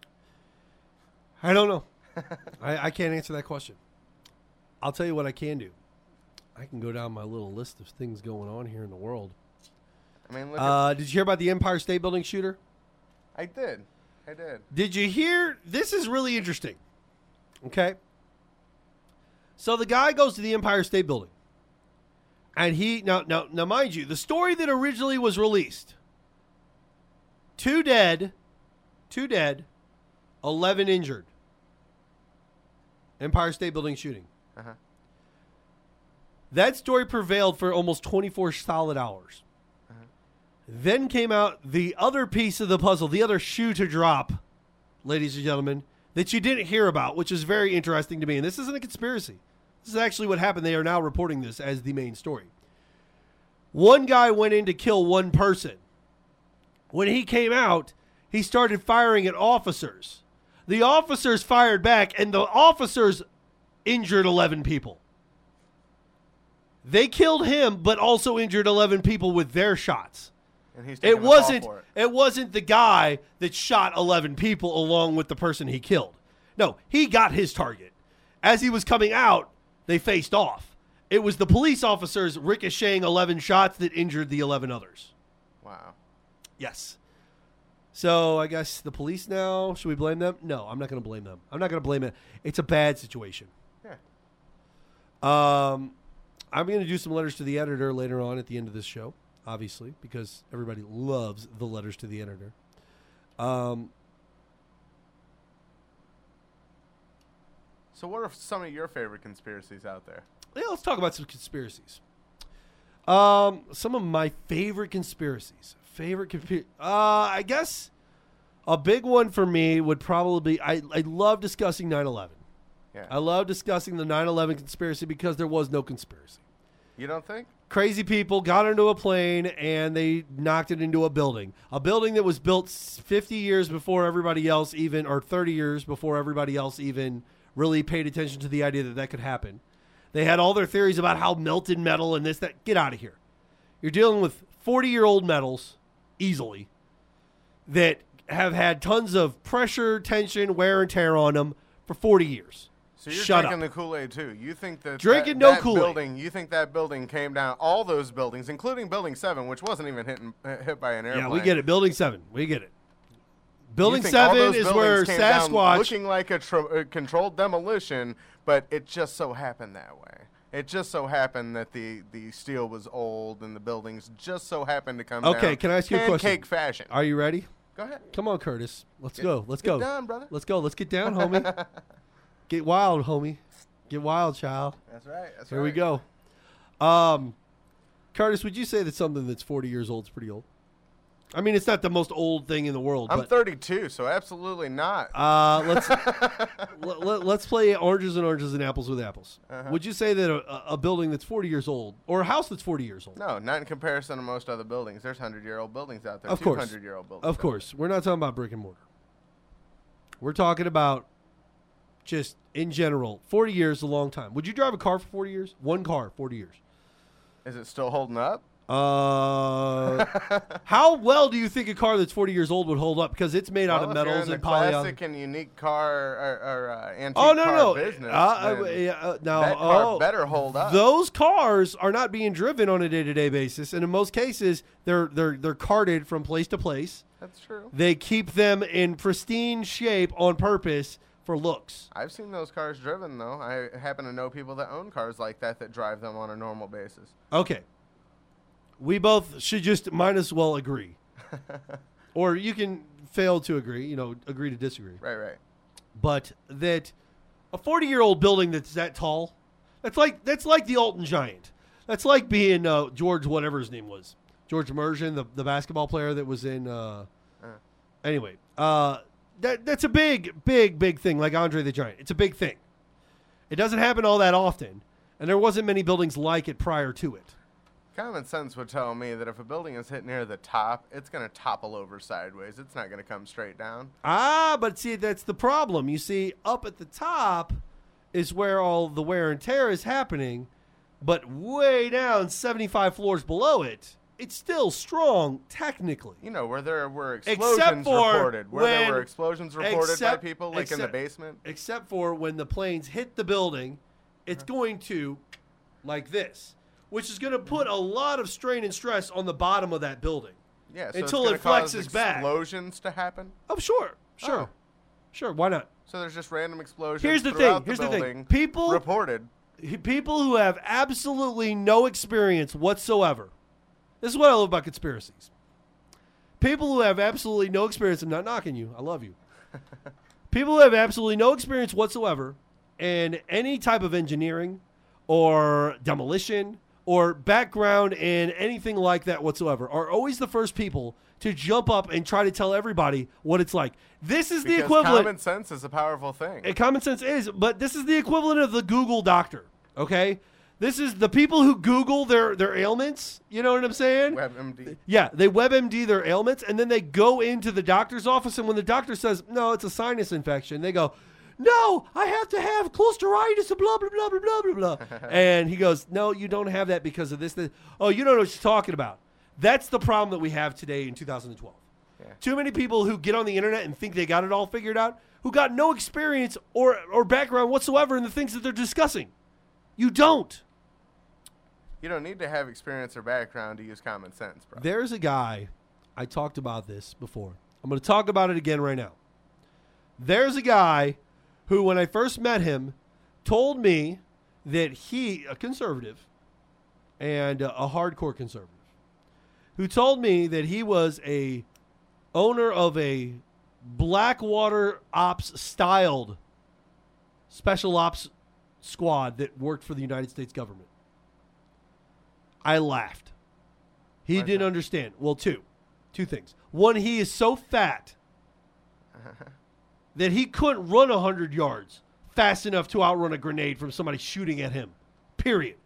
I don't know. I can't answer that question. I'll tell you what I can do. I can go down my little list of things going on here in the world. I mean, look did you hear about the Empire State Building shooter? I did. Did you hear? This is really interesting. Okay. So the guy goes to the Empire State Building. And he, now, mind you, the story that originally was released, 2 dead, 11 injured. Empire State Building shooting. Uh-huh. That story prevailed for almost 24 solid hours. Uh-huh. Then came out the other piece of the puzzle, the other shoe to drop, ladies and gentlemen, that you didn't hear about, which is very interesting to me. And this isn't a conspiracy. This is actually what happened. They are now reporting this as the main story. One guy went in to kill one person. When he came out, he started firing at officers. The officers fired back, and the officers injured 11 people. They killed him, but also injured 11 people with their shots. And he's taking the fall for it. It wasn't the guy that shot 11 people along with the person he killed. No, he got his target. As he was coming out, they faced off. It was the police officers ricocheting 11 shots that injured the 11 others. Wow. Yes. So I guess the police now, should we blame them? No, I'm not going to blame them. I'm not going to blame it. It's a bad situation. Yeah. I'm going to do some letters to the editor later on at the end of this show, obviously, because everybody loves the letters to the editor. So what are some of your favorite conspiracies out there? Yeah, let's talk about some conspiracies. Some of my favorite conspiracies. I guess a big one for me would probably be I love discussing 9/11. Yeah. I love discussing the 9/11 conspiracy because there was no conspiracy. You don't think? Crazy people got into a plane and they knocked it into a building that was built 50 years before everybody else even, or 30 years before everybody else even really paid attention to the idea that could happen. They had all their theories about how melted metal and this, that. Get out of here. You're dealing with 40-year-old metals, easily, that have had tons of pressure, tension, wear, and tear on them for 40 years. So you're Shut drinking up. the Kool-Aid too. You think that Drinking that no Kool-Aid. building? You think that building came down? All those buildings, including Building 7, which wasn't even hit by an airplane. Yeah, we get it. Building 7. We get it. Building You think all 7 those is buildings where came down Sasquatch... looking like a controlled demolition, but it just so happened that way. It just so happened that the steel was old and the buildings just so happened to come down. Okay, can I ask you a question? Pancake fashion. Are you ready? Go ahead. Come on, Curtis. Let's Get- go. Let's get go. down, brother. Let's go. Let's get down, homie. Get wild, homie. Get wild, child. That's right. That's Here right. we go. Curtis, would you say that something that's 40 years old is pretty old? I mean, it's not the most old thing in the world. I'm but 32, so absolutely not. let's play oranges and apples with apples. Uh-huh. Would you say that a building that's 40 years old, or a house that's 40 years old? No, not in comparison to most other buildings. There's 100-year-old buildings out there. Of course. 200-year-old buildings. Of course. We're not talking about brick and mortar. We're talking about just in general. 40 years is a long time. Would you drive a car for 40 years? One car, 40 years. Is it still holding up? How well do you think a car that's 40 years old would hold up? Because it's made out of Well, if you're metals in and the polyol. classic and unique car or antique Oh, no, car no. business, Now, that car better hold up. Those cars are not being driven on a day-to-day basis, and in most cases, they're carted from place to place. That's true. They keep them in pristine shape on purpose for looks. I've seen those cars driven, though. I happen to know people that own cars like that drive them on a normal basis. Okay. We both should just might as well agree. Or you can fail to agree, agree to disagree. Right. But that a 40-year-old building that's that tall, that's like the Alton Giant. That's like being George, whatever his name was. George Immersion, the basketball player that was in anyway. That's a big thing, like Andre the Giant. It's a big thing. It doesn't happen all that often, and there wasn't many buildings like it prior to it. Common sense would tell me that if a building is hit near the top, it's going to topple over sideways. It's not going to come straight down. But see, that's the problem. You see, up at the top is where all the wear and tear is happening, but way down 75 floors below it, it's still strong technically. Where there were Except explosions for reported. Where there were explosions reported by except- people, like in the except- basement. Except for when the planes hit the building, it's going to, like this, which is going to put a lot of strain and stress on the bottom of that building. Yeah, so until it's it gonna cause flexes back. explosions to happen. Oh, sure. Oh. Sure, why not? So there's just random explosions. Here's the throughout thing. building People reported. People who have absolutely no experience whatsoever. This is what I love about conspiracies. People who have absolutely no experience, I'm not knocking you, I love you. People who have absolutely no experience whatsoever in any type of engineering or demolition or background in anything like that whatsoever are always the first people to jump up and try to tell everybody what it's like. This is the Because equivalent. common sense is a powerful thing. Common sense is, but this is the equivalent of the Google doctor, okay? This is the people who Google their ailments, you know what I'm saying? WebMD. Yeah, they WebMD their ailments, and then they go into the doctor's office, and when the doctor says, no, it's a sinus infection, they go, no, I have to have clostriditis, blah, blah, blah, blah, blah, blah, blah. And he goes, no, you don't have that because of this. Oh, you don't know what you're talking about. That's the problem that we have today in 2012. Yeah. Too many people who get on the internet and think they got it all figured out, who got no experience or background whatsoever in the things that they're discussing. You don't. You don't need to have experience or background to use common sense, bro. There's a guy, I talked about this before. I'm going to talk about it again right now. There's a guy who, when I first met him, told me that he, a conservative, and a hardcore conservative, who told me that he was a owner of a Blackwater Ops styled special ops squad that worked for the United States government. I laughed. He Why's didn't that? understand. Well, two things. One, he is so fat that he couldn't run 100 yards fast enough to outrun a grenade from somebody shooting at him. Period.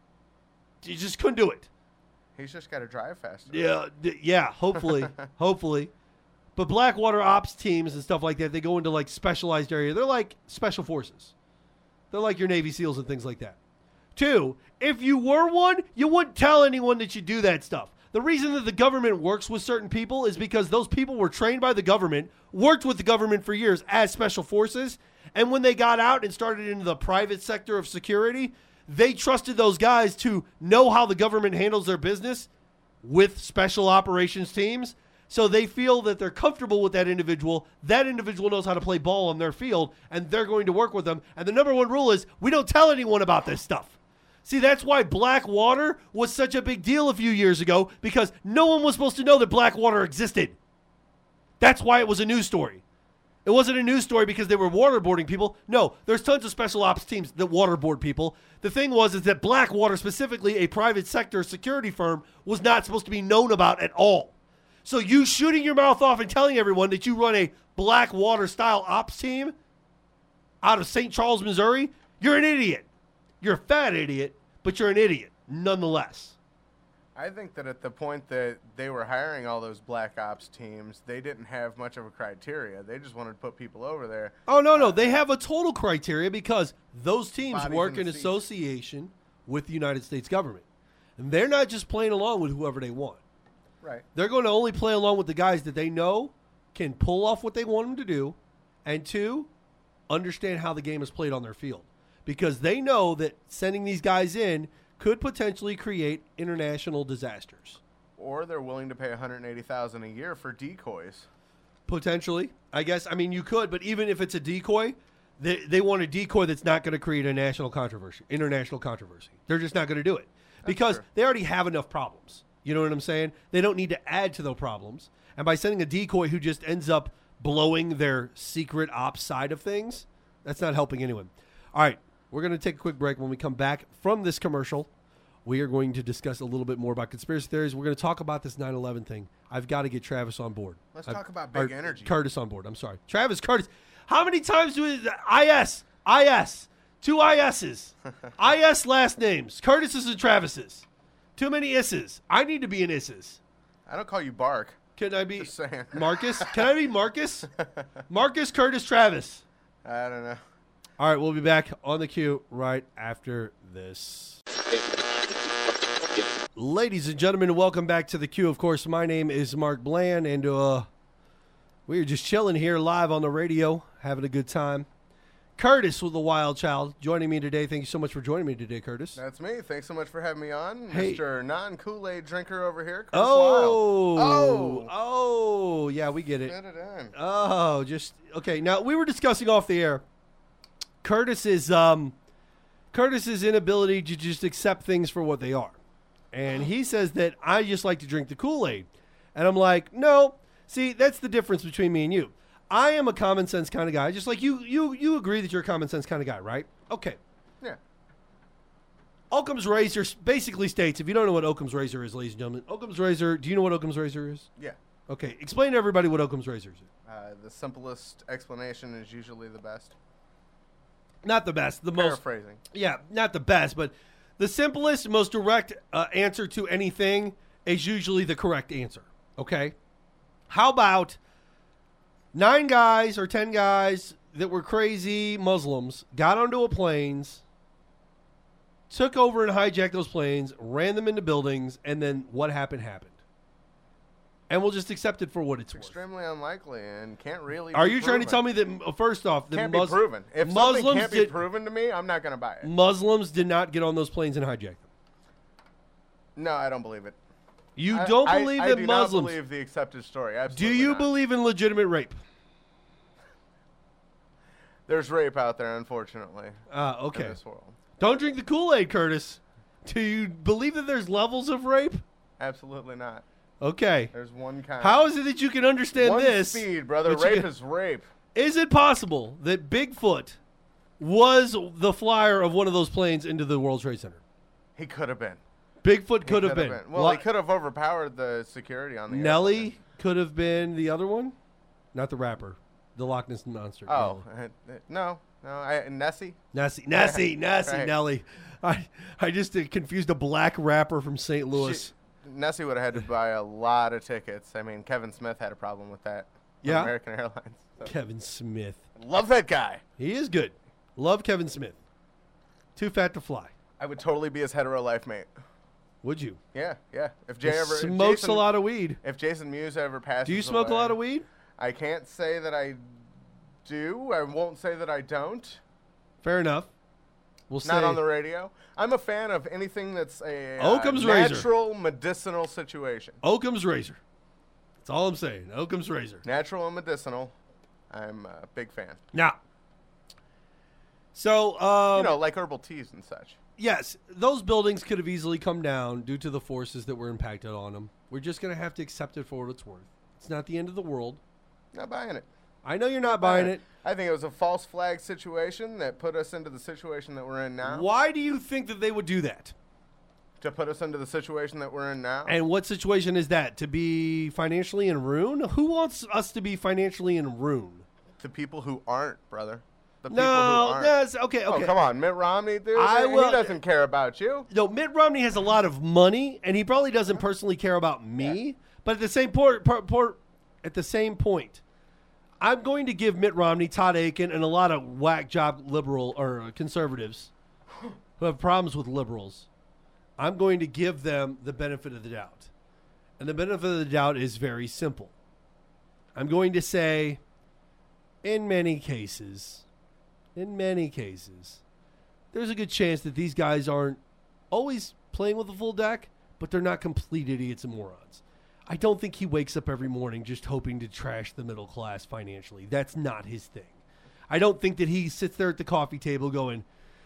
He just couldn't do it. He's just got to drive faster. Yeah, hopefully. Hopefully. But Blackwater ops teams and stuff like that, they go into like specialized area. They're like special forces. They're like your Navy SEALs and things like that. Two, if you were one, you wouldn't tell anyone that you do that stuff. The reason that the government works with certain people is because those people were trained by the government, worked with the government for years as special forces, and when they got out and started into the private sector of security, they trusted those guys to know how the government handles their business with special operations teams. So they feel that they're comfortable with that individual. That individual knows how to play ball on their field, and they're going to work with them. And the number one rule is we don't tell anyone about this stuff. See, that's why Blackwater was such a big deal a few years ago, because no one was supposed to know that Blackwater existed. That's why it was a news story. It wasn't a news story because they were waterboarding people. No, there's tons of special ops teams that waterboard people. The thing is that Blackwater, specifically a private sector security firm, was not supposed to be known about at all. So you shooting your mouth off and telling everyone that you run a Blackwater-style ops team out of St. Charles, Missouri, you're an idiot. You're a fat idiot, but you're an idiot nonetheless. I think that at the point that they were hiring all those black ops teams, they didn't have much of a criteria. They just wanted to put people over there. Oh, no. They have a total criteria because those teams Bodies work in in the seats. association with the United States government. And they're not just playing along with whoever they want. Right. They're going to only play along with the guys that they know can pull off what they want them to do, and two, understand how the game is played on their field. Because they know that sending these guys in could potentially create international disasters. Or they're willing to pay $180,000 a year for decoys. Potentially. I guess, you could, but even if it's a decoy, they want a decoy that's not going to create a international controversy. They're just not going to do it. Because true. they already have enough problems. You know what I'm saying? They don't need to add to those problems. And by sending a decoy who just ends up blowing their secret ops side of things, that's not helping anyone. All right, we're going to take a quick break. When we come back from this commercial, we are going to discuss a little bit more about conspiracy theories. We're going to talk about this 9/11 thing. I've got to get Travis on board. Let's talk about big energy. Curtis on board. I'm sorry. Travis, Curtis. How many times do we... IS. Two IS's. IS last names. Curtis's and Travis's. Too many isses. I need to be an isses. I don't call you Bark. Can I be Just saying. Marcus? Can I be Marcus? Marcus, Curtis, Travis. I don't know. All right, we'll be back on the queue right after this. Ladies and gentlemen, welcome back to the queue. Of course, my name is Mark Bland, and we are just chilling here live on the radio, having a good time. Curtis with the Wild Child joining me today. Thank you so much for joining me today, Curtis. That's me. Thanks so much for having me on. Hey. Mr. Non-Kool-Aid drinker over here, Chris Oh, Wild. oh, yeah, we get it. Fit it in. Oh, just okay. Now we were discussing off the air Curtis's inability to just accept things for what they are, and he says that I just like to drink the Kool-Aid, and I'm like, no. See, that's the difference between me and you. I am a common sense kind of guy, just like you. You agree that you're a common sense kind of guy, right? Okay. Yeah. Occam's razor basically states, if you don't know what Occam's razor is, ladies and gentlemen, Occam's razor. Do you know what Occam's razor is? Yeah. Okay, explain to everybody what Occam's razor is. The simplest explanation is usually the best. Not the best, the most. Paraphrasing. Yeah, not the best, but the simplest, most direct answer to anything is usually the correct answer. Okay? How about 9 guys or 10 guys that were crazy Muslims got onto a planes, took over and hijacked those planes, ran them into buildings, and then what happened? And we'll just accept it for what it's worth. Extremely unlikely and can't really Are be you trying to proven. tell me that, first off, that Can't be proven. If something Muslims can't be proven to me, I'm not going to buy it. Muslims did not get on those planes and hijack them? No, I don't believe it. You don't believe I that do Muslims... not believe the accepted story. Do Absolutely you not. believe in legitimate rape? There's rape out there, unfortunately, Okay. in this world. Don't drink the Kool-Aid, Curtis. Do you believe that there's levels of rape? Absolutely not. Okay. There's one kind. How is it that you can understand one this? speed, brother. but you Rape can- is rape. Is it possible that Bigfoot was the flyer of one of those planes into the World Trade Center. He could have been. Bigfoot He could have been. Well, he could have overpowered the security on the Nelly airplane. could have been the other one, not the rapper, the Loch Ness monster. Oh, no, Nessie. Nessie, Right. Nelly. I just confused a black rapper from St. Louis. Nessie would have had to buy a lot of tickets. I mean, Kevin Smith had a problem with that. on Yeah? American Airlines. So. Kevin Smith. Love that guy. He is good. Love Kevin Smith. Too fat to fly. I would totally be his hetero life mate. Would you? Yeah. If He Jay ever smokes Jason, a lot of weed. If Jason Mewes ever passes, Do you smoke a away, lot of weed? I can't say that I do. I won't say that I don't. Fair enough. We'll say Not on the radio. I'm a fan of anything that's a Occam's razor. natural medicinal situation. Occam's razor. That's all I'm saying. Occam's razor. Natural and medicinal. I'm a big fan. Now, so Like herbal teas and such. yes, those buildings could have easily come down due to the forces that were impacted on them. We're just going to have to accept it for what it's worth. It's not the end of the world. Not buying it. I know you're not buying it. I think it was a false flag situation that put us into the situation that we're in now. Why do you think that they would do that? To put us into the situation that we're in now. And what situation is that? To be financially in ruin? Who wants us to be financially in ruin? The people who aren't, brother. The people No, who aren't. that's okay. Oh, come on. Mitt Romney, dude. I He will- doesn't care about you. No, Mitt Romney has a lot of money, and he probably doesn't personally care about me. But at the same point, I'm going to give Mitt Romney, Todd Aiken, and a lot of whack job liberal or conservatives who have problems with liberals. I'm going to give them the benefit of the doubt, and the benefit of the doubt is very simple. I'm going to say, in many cases, there's a good chance that these guys aren't always playing with a full deck, but they're not complete idiots and morons. I don't think he wakes up every morning just hoping to trash the middle class financially. That's not his thing. I don't think that he sits there at the coffee table going,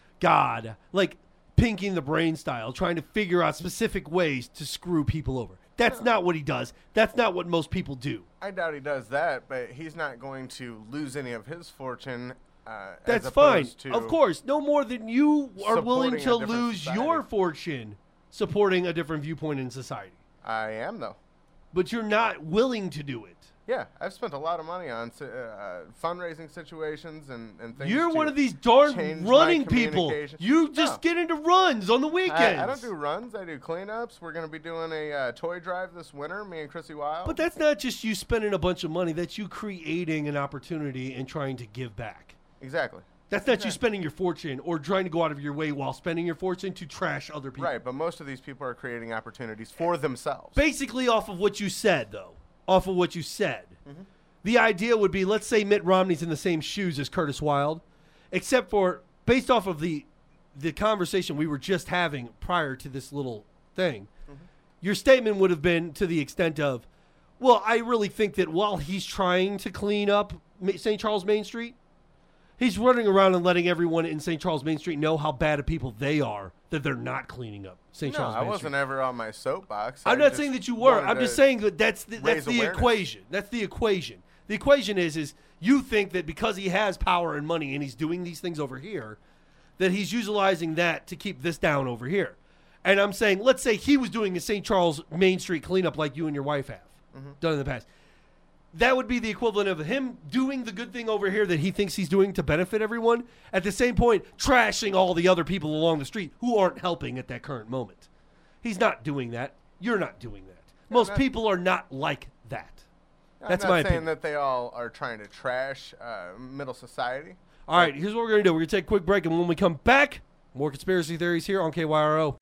God, like pinking the brain style, trying to figure out specific ways to screw people over. That's not what he does. That's not what most people do. I doubt he does that, but he's not going to lose any of his fortune. That's as fine. opposed to Of course, no more than you are willing supporting to a different lose society. your fortune supporting a different viewpoint in society. I am, though. But you're not willing to do it. Yeah, I've spent a lot of money on fundraising situations and things. You're to one of these darn change my running people. communication. You just No. get into runs on the weekends. I don't do runs. I do cleanups. We're going to be doing a toy drive this winter, me and Chrissy Wild. But that's not just you spending a bunch of money. That's you creating an opportunity and trying to give back. Exactly. That's not you spending your fortune or trying to go out of your way while spending your fortune to trash other people. Right, but most of these people are creating opportunities for themselves. Basically off of what you said, though. Off of what you said. Mm-hmm. The idea would be, let's say Mitt Romney's in the same shoes as Curtis Wild, except for, based off of the conversation we were just having prior to this little thing, your statement would have been to the extent of, well, I really think that while he's trying to clean up St. Charles Main Street, he's running around and letting everyone in St. Charles Main Street know how bad of people they are that they're not cleaning up St. No, Charles I Main wasn't Street. ever on my soapbox. I'm I not just saying that you were. wanted I'm just to saying that that's the raise awareness. equation. That's the equation. The equation is you think that because he has power and money and he's doing these things over here, that he's utilizing that to keep this down over here. And I'm saying, let's say he was doing a St. Charles Main Street cleanup like you and your wife have done in the past. That would be the equivalent of him doing the good thing over here that he thinks he's doing to benefit everyone, at the same point trashing all the other people along the street who aren't helping at that current moment. He's not doing that. You're not doing that. Most people are not like that. That's I'm my not saying opinion. that they all are trying to trash middle society. All right, here's what we're going to do. We're going to take a quick break, and when we come back, more conspiracy theories here on KYRO.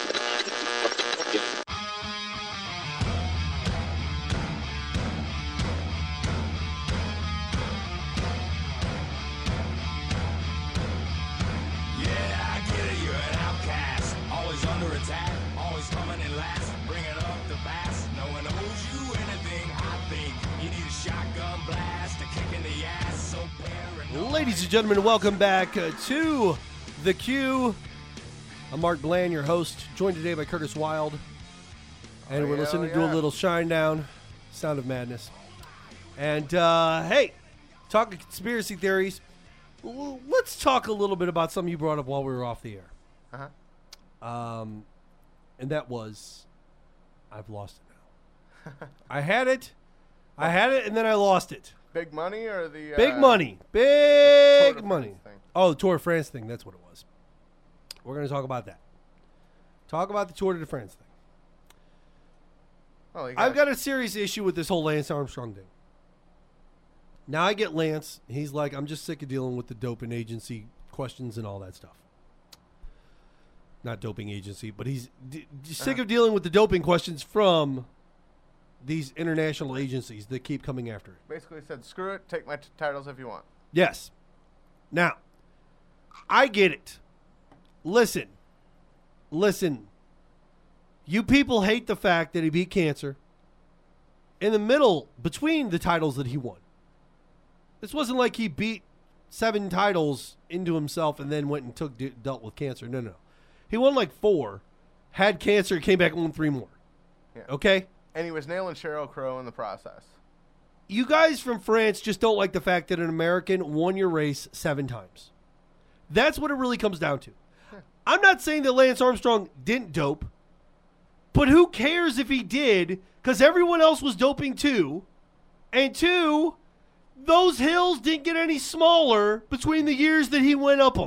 Yeah, I get it, you're an outcast. Always under attack, always coming in last. Bringing up the past, no one owes you anything. I think you need a shotgun blast, a kick in the ass, so paranoid. Ladies and gentlemen, welcome back to The Q. I'm Mark Bland, your host, joined today by Curtis Wild. And we're hell listening to yeah. a little Shine Down, Sound of Madness. And, hey, talking conspiracy theories. let's talk a little bit about something you brought up while we were off the air. Uh-huh. And that was, I've lost it now. I had it, and then I lost it. Big money or the Big money. Tour Big de money. France thing? Oh, the Tour de France thing. That's what it was. We're going to talk about that. Talk about the Tour de France thing. Well, you I've got a serious issue with this whole Lance Armstrong thing. Now I get Lance. He's like, I'm just sick of dealing with the doping agency questions and all that stuff. Not doping agency, but he's sick of dealing with the doping questions from these international agencies that keep coming after it. basically said, screw it, take my titles if you want. Yes. Now, I get it. Listen. You people hate the fact that he beat cancer in the middle between the titles that he won. This wasn't like he beat 7 titles into himself and then went and dealt with cancer. No. He won like 4, had cancer, came back and won 3 more. Yeah. Okay? And he was nailing Sheryl Crow in the process. You guys from France just don't like the fact that an American won your race 7 times. That's what it really comes down to. I'm not saying that Lance Armstrong didn't dope, but who cares if he did, because everyone else was doping too. And 2, those hills didn't get any smaller between the years that he went up them.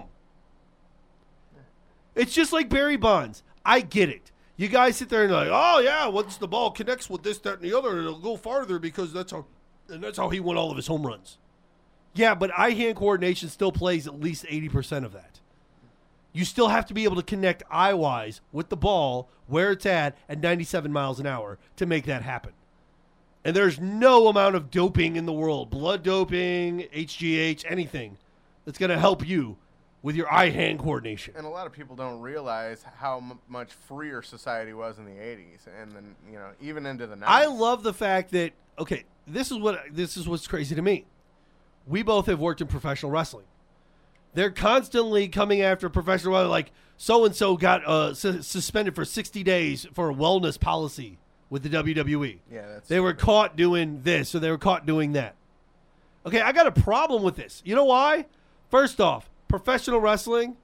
It's just like Barry Bonds. I get it. You guys sit there and like, oh yeah, once the ball connects with this, that, and the other, it'll go farther because that's how he won all of his home runs. Yeah, but eye-hand coordination still plays at least 80% of that. You still have to be able to connect eye-wise with the ball where it's at 97 miles an hour to make that happen. And there's no amount of doping in the world, blood doping, HGH, anything, that's going to help you with your eye-hand coordination. And a lot of people don't realize how much freer society was in the 80s and then, even into the 90s. I love the fact that, okay, this is what's crazy to me. We both have worked in professional wrestling. They're constantly coming after professional wrestling, like so-and-so got suspended for 60 days for a wellness policy with the WWE. Yeah, they were caught doing this, or they were caught doing that. Okay, I got a problem with this. You know why? First off, professional wrestling,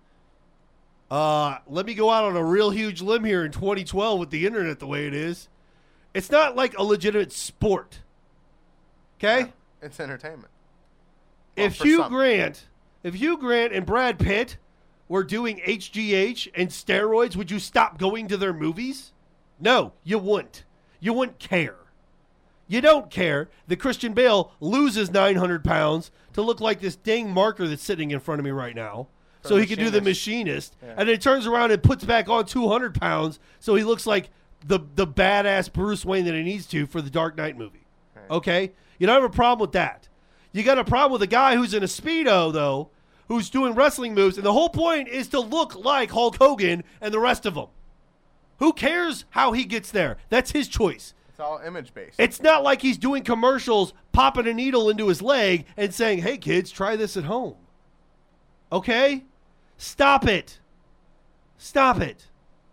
let me go out on a real huge limb here in 2012 with the internet the way it is. It's not like a legitimate sport. Okay? Yeah, it's entertainment. If Hugh Grant and Brad Pitt were doing HGH and steroids, would you stop going to their movies? No, you wouldn't. You wouldn't care. You don't care that Christian Bale loses 900 pounds to look like this dang marker that's sitting in front of me right now, so he can do the machinist, and then turns around and puts back on 200 pounds so he looks like the badass Bruce Wayne that he needs to for the Dark Knight movie. Right. Okay? You don't have a problem with that. You got a problem with a guy who's in a Speedo, though, who's doing wrestling moves, and the whole point is to look like Hulk Hogan and the rest of them. Who cares how he gets there? That's his choice. It's all image-based. It's not like he's doing commercials, popping a needle into his leg and saying, hey, kids, try this at home. Okay? Stop it. Stop it.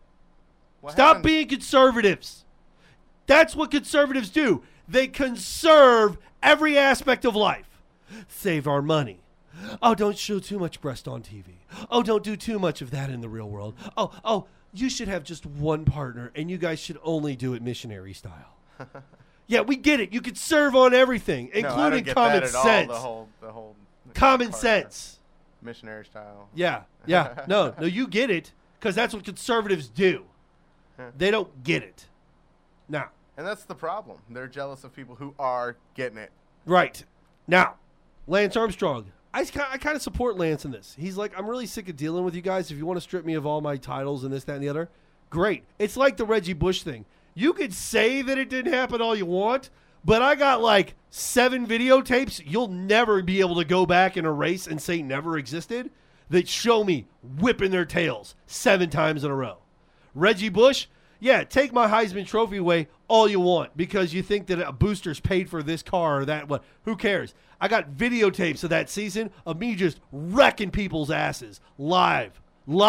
Stop being conservatives. That's what conservatives do. They conserve every aspect of life. Save our money. Oh, don't show too much breast on TV. Oh, don't do too much of that in the real world. Oh, you should have just one partner, and you guys should only do it missionary style. Yeah, we get it. You could serve on everything, including common sense. The whole common sense. Missionary style. Yeah. No, you get it, because that's what conservatives do. They don't get it. Now. And that's the problem. They're jealous of people who are getting it. Right. Now, Lance Armstrong. I kind of support Lance in this. He's like, I'm really sick of dealing with you guys. If you want to strip me of all my titles and this, that, and the other, great. It's like the Reggie Bush thing. You could say that it didn't happen all you want, but I got like 7 videotapes you'll never be able to go back and erase and say never existed that show me whipping their tails 7 times in a row. Reggie Bush, yeah, take my Heisman Trophy away all you want because you think that a booster's paid for this car or that. What? Who cares? I got videotapes of that season of me just wrecking people's asses live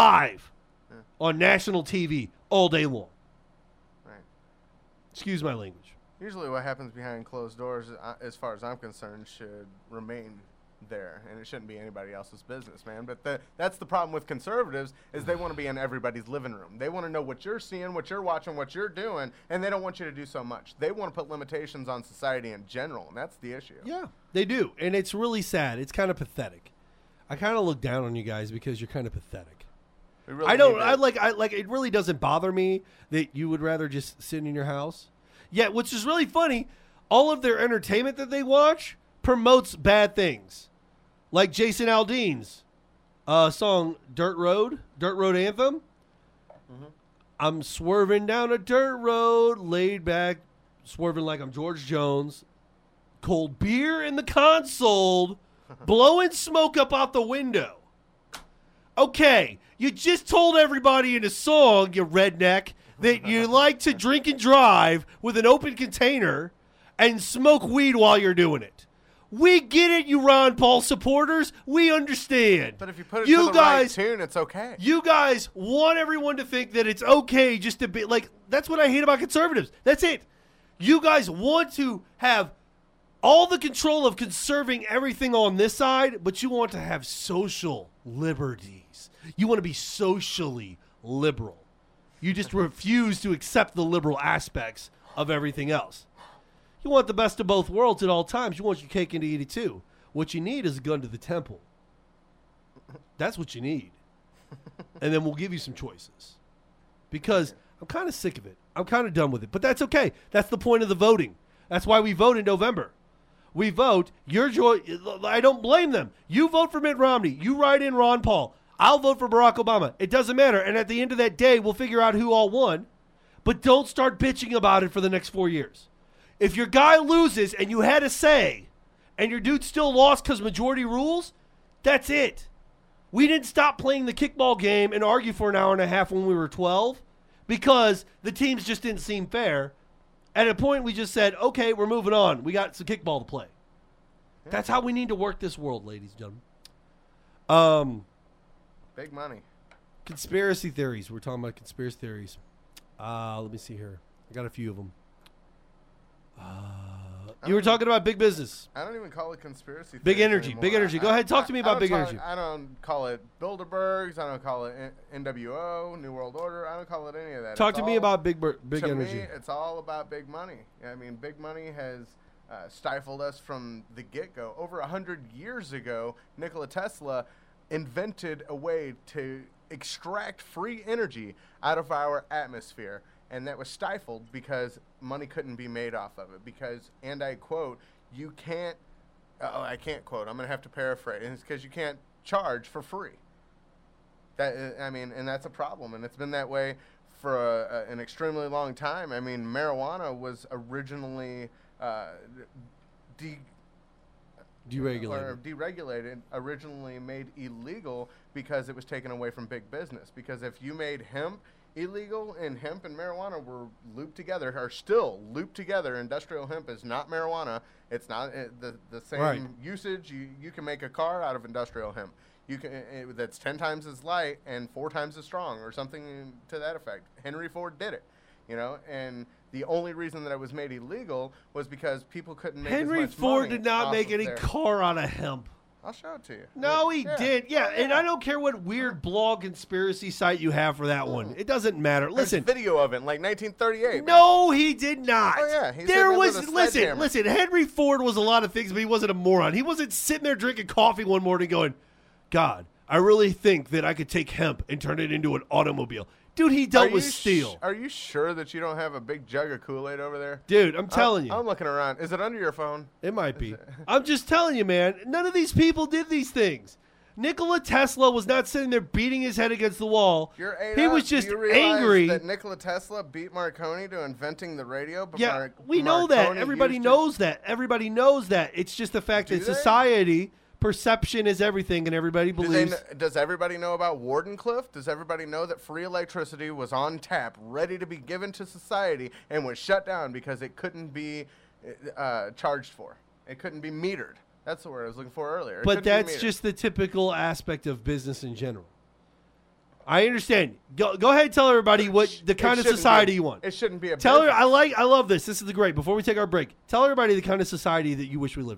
on national TV all day long. Right. Excuse my language. Usually what happens behind closed doors, as far as I'm concerned, should remain there, and it shouldn't be anybody else's business, man. But that's the problem with conservatives is they want to be in everybody's living room. They want to know what you're seeing, what you're watching, what you're doing, and they don't want you to do so much. They want to put limitations on society in general, and that's the issue. Yeah, they do, and it's really sad. It's kind of pathetic. I kind of look down on you guys because you're kind of pathetic. We really I don't. need I to- like. It really doesn't bother me that you would rather just sit in your house. Yet, which is really funny, all of their entertainment that they watch promotes bad things, like Jason Aldean's song "Dirt Road" anthem. I'm swerving down a dirt road, laid back, swerving like I'm George Jones. Cold beer in the console, blowing smoke up out the window. Okay, you just told everybody in a song, you redneck, that you like to drink and drive with an open container and smoke weed while you're doing it. We get it, you Ron Paul supporters. We understand. But if you put it to the right tune, it's okay. You guys want everyone to think that it's okay just to be like, that's what I hate about conservatives. That's it. You guys want to have all the control of conserving everything on this side, but you want to have social liberties. You want to be socially liberal. You just refuse to accept the liberal aspects of everything else. You want the best of both worlds at all times. You want your cake and to eat it too. What you need is a gun to the temple. That's what you need. And then we'll give you some choices. Because I'm kind of sick of it. I'm kind of done with it. But that's okay. That's the point of the voting. That's why we vote in November. We vote. I don't blame them. You vote for Mitt Romney. You write in Ron Paul. I'll vote for Barack Obama. It doesn't matter. And at the end of that day, we'll figure out who all won. But don't start bitching about it for the next 4 years. If your guy loses and you had a say and your dude still lost because majority rules, that's it. We didn't stop playing the kickball game and argue for an hour and a half when we were 12 because the teams just didn't seem fair. At a point, we just said, okay, we're moving on. We got some kickball to play. That's how we need to work this world, ladies and gentlemen. Big money. Conspiracy theories. We're talking about conspiracy theories. Let me see here. I got a few of them. You were talking about big business. I don't even call it conspiracy Big theories energy. anymore. Big energy. Go ahead. Talk to me about big energy. I don't call it Bilderbergs. I don't call it NWO, New World Order. I don't call it any of that. Talk It's to me all- about big To energy. me, it's all about big money. I mean, big money has stifled us from the get-go. Over 100 years ago, Nikola Tesla invented a way to extract free energy out of our atmosphere, and that was stifled because money couldn't be made off of it. Because, and I quote, you can't, I can't quote, I'm going to have to paraphrase, and it's because you can't charge for free. I mean, and that's a problem, and it's been that way for an extremely long time. I mean, marijuana was originally deregulated, originally made illegal because it was taken away from big business. Because if you made hemp illegal, and hemp and marijuana were looped together, are still looped together, industrial hemp is not marijuana. It's not the same Right. usage. You can make a car out of industrial hemp. You can that's 10 times as light and 4 times as strong, or something to that effect. Henry Ford did it, you know, and the only reason that it was made illegal was because people couldn't make Henry as much Ford money did not off make of any their- car out of hemp. I'll show it to you. No, he Yeah. did. Yeah, Oh, and I don't care what weird blog conspiracy site you have for that one. It doesn't matter. There's Listen, video of it in like 1938. no, he did not. Oh, yeah, he's there sitting there was with a listen. sledgehammer. Henry Ford was a lot of things, but he wasn't a moron. He wasn't sitting there drinking coffee one morning going, "God, I really think that I could take hemp and turn it into an automobile." Dude, he dealt with steel. Are you sure that you don't have a big jug of Kool-Aid over there? Dude, I'm telling you. I'm looking around. Is it under your phone? It might be. I'm just telling you, man. None of these people did these things. Nikola Tesla was not sitting there beating his head against the wall. You're eight He up. was just Do you realize angry. that Nikola Tesla beat Marconi to inventing the radio. But Yeah, we know that. Everybody knows that. Everybody knows that. It's just the fact Do that they? society, perception is everything, and everybody believes. Does everybody know about Wardenclyffe? Does everybody know that free electricity was on tap, ready to be given to society, and was shut down because it couldn't be charged for? It couldn't be metered. That's the word I was looking for earlier. It But couldn't be that's metered. just the typical aspect of business in general. I understand. Go ahead and tell everybody what the kind of shouldn't society be- you want. It shouldn't be a Tell her business. I love this. This is the great. Before we take our break, tell everybody the kind of society that you wish we lived in.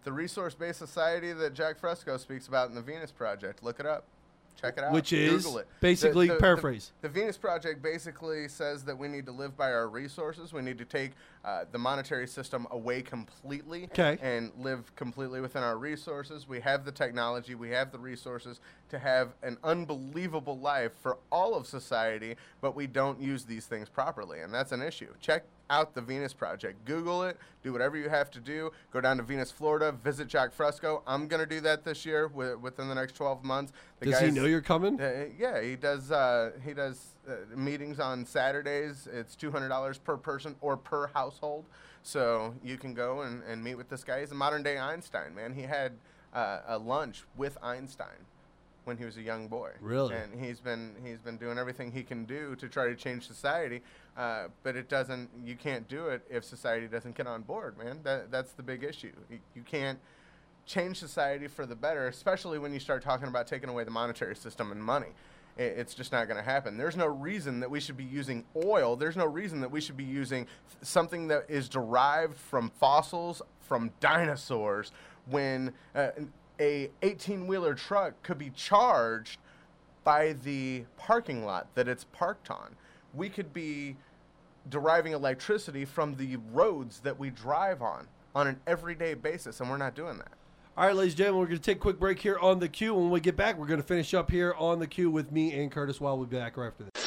the resource-based society that Jack Fresco speaks about in the Venus Project. Look it up. Check it out. Which is Google it. basically, paraphrase. The Venus Project basically says that we need to live by our resources. We need to take the monetary system away completely Okay. and live completely within our resources. We have the technology. We have the resources to have an unbelievable life for all of society, but we don't use these things properly, and that's an issue. Check out the Venus Project. Google it. Do whatever you have to do. Go down to Venus, Florida. Visit Jack Fresco. I'm going to do that this year within the next 12 months. Does he know you're coming? Yeah, he does meetings on Saturdays. It's $200 per person or per household. So you can go and meet with this guy. He's a modern-day Einstein, man. He had a lunch with Einstein when he was a young boy. Really? And he's been doing everything he can do to try to change society, but you can't do it if society doesn't get on board, man. That's the big issue. You can't change society for the better, especially when you start talking about taking away the monetary system and money. It's just not going to happen. There's no reason that we should be using oil. There's no reason that we should be using something that is derived from fossils, from dinosaurs, when a 18-wheeler truck could be charged by the parking lot that it's parked on. We could be deriving electricity from the roads that we drive on an everyday basis, and we're not doing that. All right, ladies and gentlemen, we're going to take a quick break here on The Q. When we get back, we're going to finish up here on The Q with me and Curtis Wild. We'll be back right after this.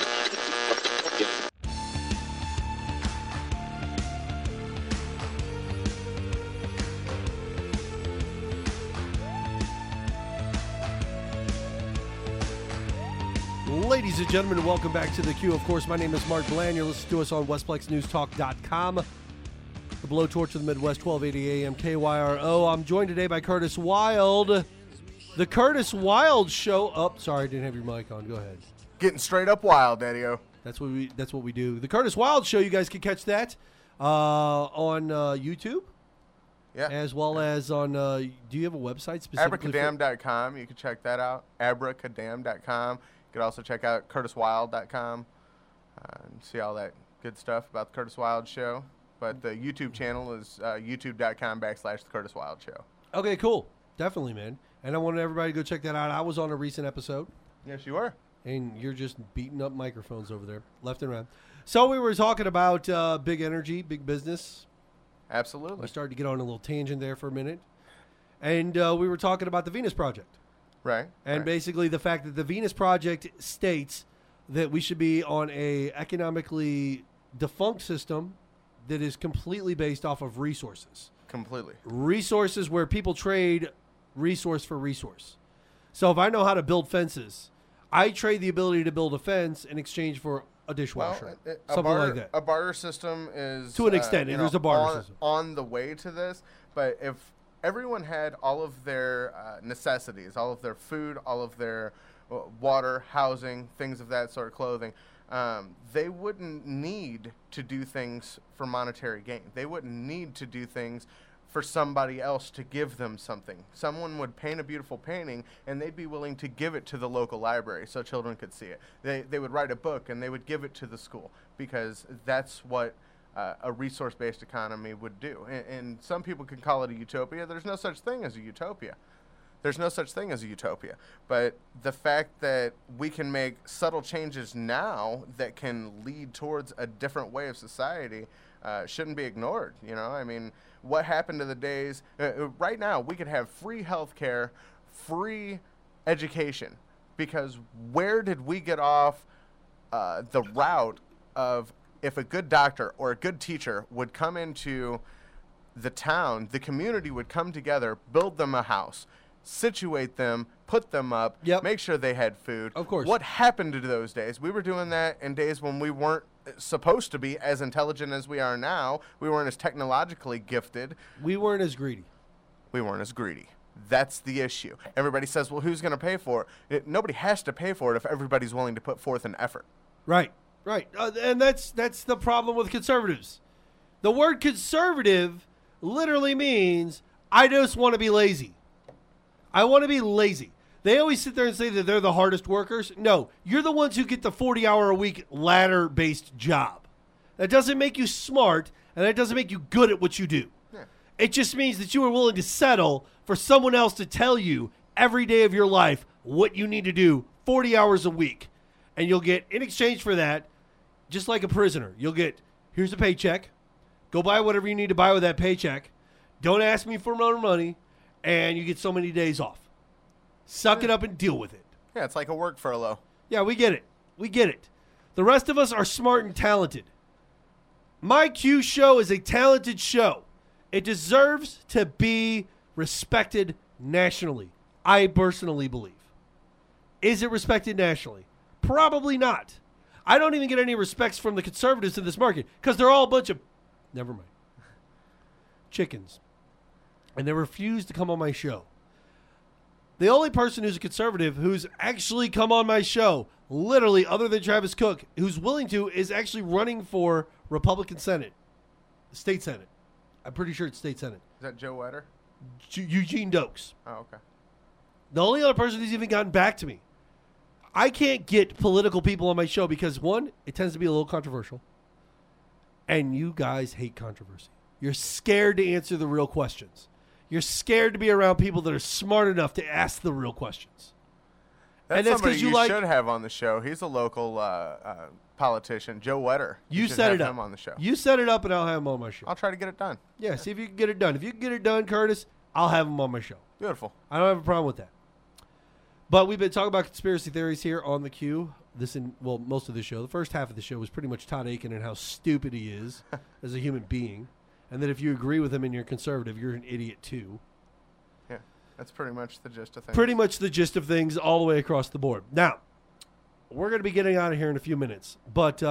Ladies and gentlemen, welcome back to The Q. Of course, my name is Mark Bland. You're listening to us on WestPlexNewsTalk.com. The blowtorch of the Midwest, 1280 AM KYRO. I'm joined today by Curtis Wild. The Curtis Wild Show. Oh, sorry, I didn't have your mic on. Go ahead. Getting straight up wild, Daddy-O. That's what we do. The Curtis Wild Show. You guys can catch that on YouTube. Yeah. As well as on. Do you have a website specifically? Abracadam.com. You can check that out. Abracadam.com. You can also check out CurtisWild.com and see all that good stuff about the Curtis Wild Show. But the YouTube channel is youtube.com/The Curtis Wild Show. Okay, cool. Definitely, man. And I wanted everybody to go check that out. I was on a recent episode. Yes, you were. And you're just beating up microphones over there, left and right. So we were talking about big energy, big business. Absolutely. We started to get on a little tangent there for a minute. And we were talking about the Venus Project. Right. And basically the fact that the Venus Project states that we should be on a economically defunct system that is completely based off of resources. Completely. Resources where people trade resource for resource. So if I know how to build fences, I trade the ability to build a fence in exchange for a dishwasher. Something like that. A barter system is... To an extent, there's a barter system. On the way to this, but if everyone had all of their necessities, all of their food, all of their water, housing, things of that sort, clothing, they wouldn't need to do things for monetary gain. They wouldn't need to do things for somebody else to give them something. Someone would paint a beautiful painting, and they'd be willing to give it to the local library so children could see it. They would write a book, and they would give it to the school, because that's what a resource-based economy would do. And some people can call it a utopia. There's no such thing as a utopia. There's no such thing as a utopia. But the fact that we can make subtle changes now that can lead towards a different way of society shouldn't be ignored. You know, I mean, what happened to the days? Right now, we could have free health care, free education, because where did we get off the route of if a good doctor or a good teacher would come into the town, the community would come together, build them a house, situate them, put them up, make sure they had food. Of course. What happened to those days? We were doing that in days when we weren't supposed to be as intelligent as we are now. We weren't as technologically gifted. We weren't as greedy. We weren't as greedy. That's the issue. Everybody says, well, who's going to pay for it? Nobody has to pay for it if everybody's willing to put forth an effort. Right. Right. And that's the problem with conservatives. The word conservative literally means I just want to be lazy. I want to be lazy. They always sit there and say that they're the hardest workers. No, you're the ones who get the 40-hour-a-week ladder-based job. That doesn't make you smart, and that doesn't make you good at what you do. Yeah. It just means that you are willing to settle for someone else to tell you every day of your life what you need to do 40 hours a week. And you'll get, in exchange for that, just like a prisoner, you'll get, here's a paycheck. Go buy whatever you need to buy with that paycheck. Don't ask me for more money. And you get so many days off. Suck it up and deal with it. Yeah, it's like a work furlough. Yeah, we get it. We get it. The rest of us are smart and talented. My Q show is a talented show. It deserves to be respected nationally. I personally believe. Is it respected nationally? Probably not. I don't even get any respects from the conservatives in this market because they're all a bunch of, never mind, chickens. And they refuse to come on my show. The only person who's a conservative who's actually come on my show, literally other than Travis Cook, who's willing to, is actually running for Republican Senate, state Senate. I'm pretty sure it's state Senate. Is that Joe Wetter? Eugene Dokes. Oh, okay. The only other person who's even gotten back to me. I can't get political people on my show because, one, it tends to be a little controversial. And you guys hate controversy. You're scared to answer the real questions. You're scared to be around people that are smart enough to ask the real questions. That's and somebody you like, should have on the show. He's a local politician, Joe Wetter. You should set have it up. him on the show. You set it up, and I'll have him on my show. I'll try to get it done. Yeah, see if you can get it done. If you can get it done, Curtis, I'll have him on my show. Beautiful. I don't have a problem with that. But we've been talking about conspiracy theories here on the Q. Most of the show. The first half of the show was pretty much Todd Aiken and how stupid he is as a human being, and that if you agree with him and you're conservative, you're an idiot too. Yeah, that's pretty much the gist of things. Pretty much the gist of things all the way across the board. Now, we're going to be getting out of here in a few minutes, but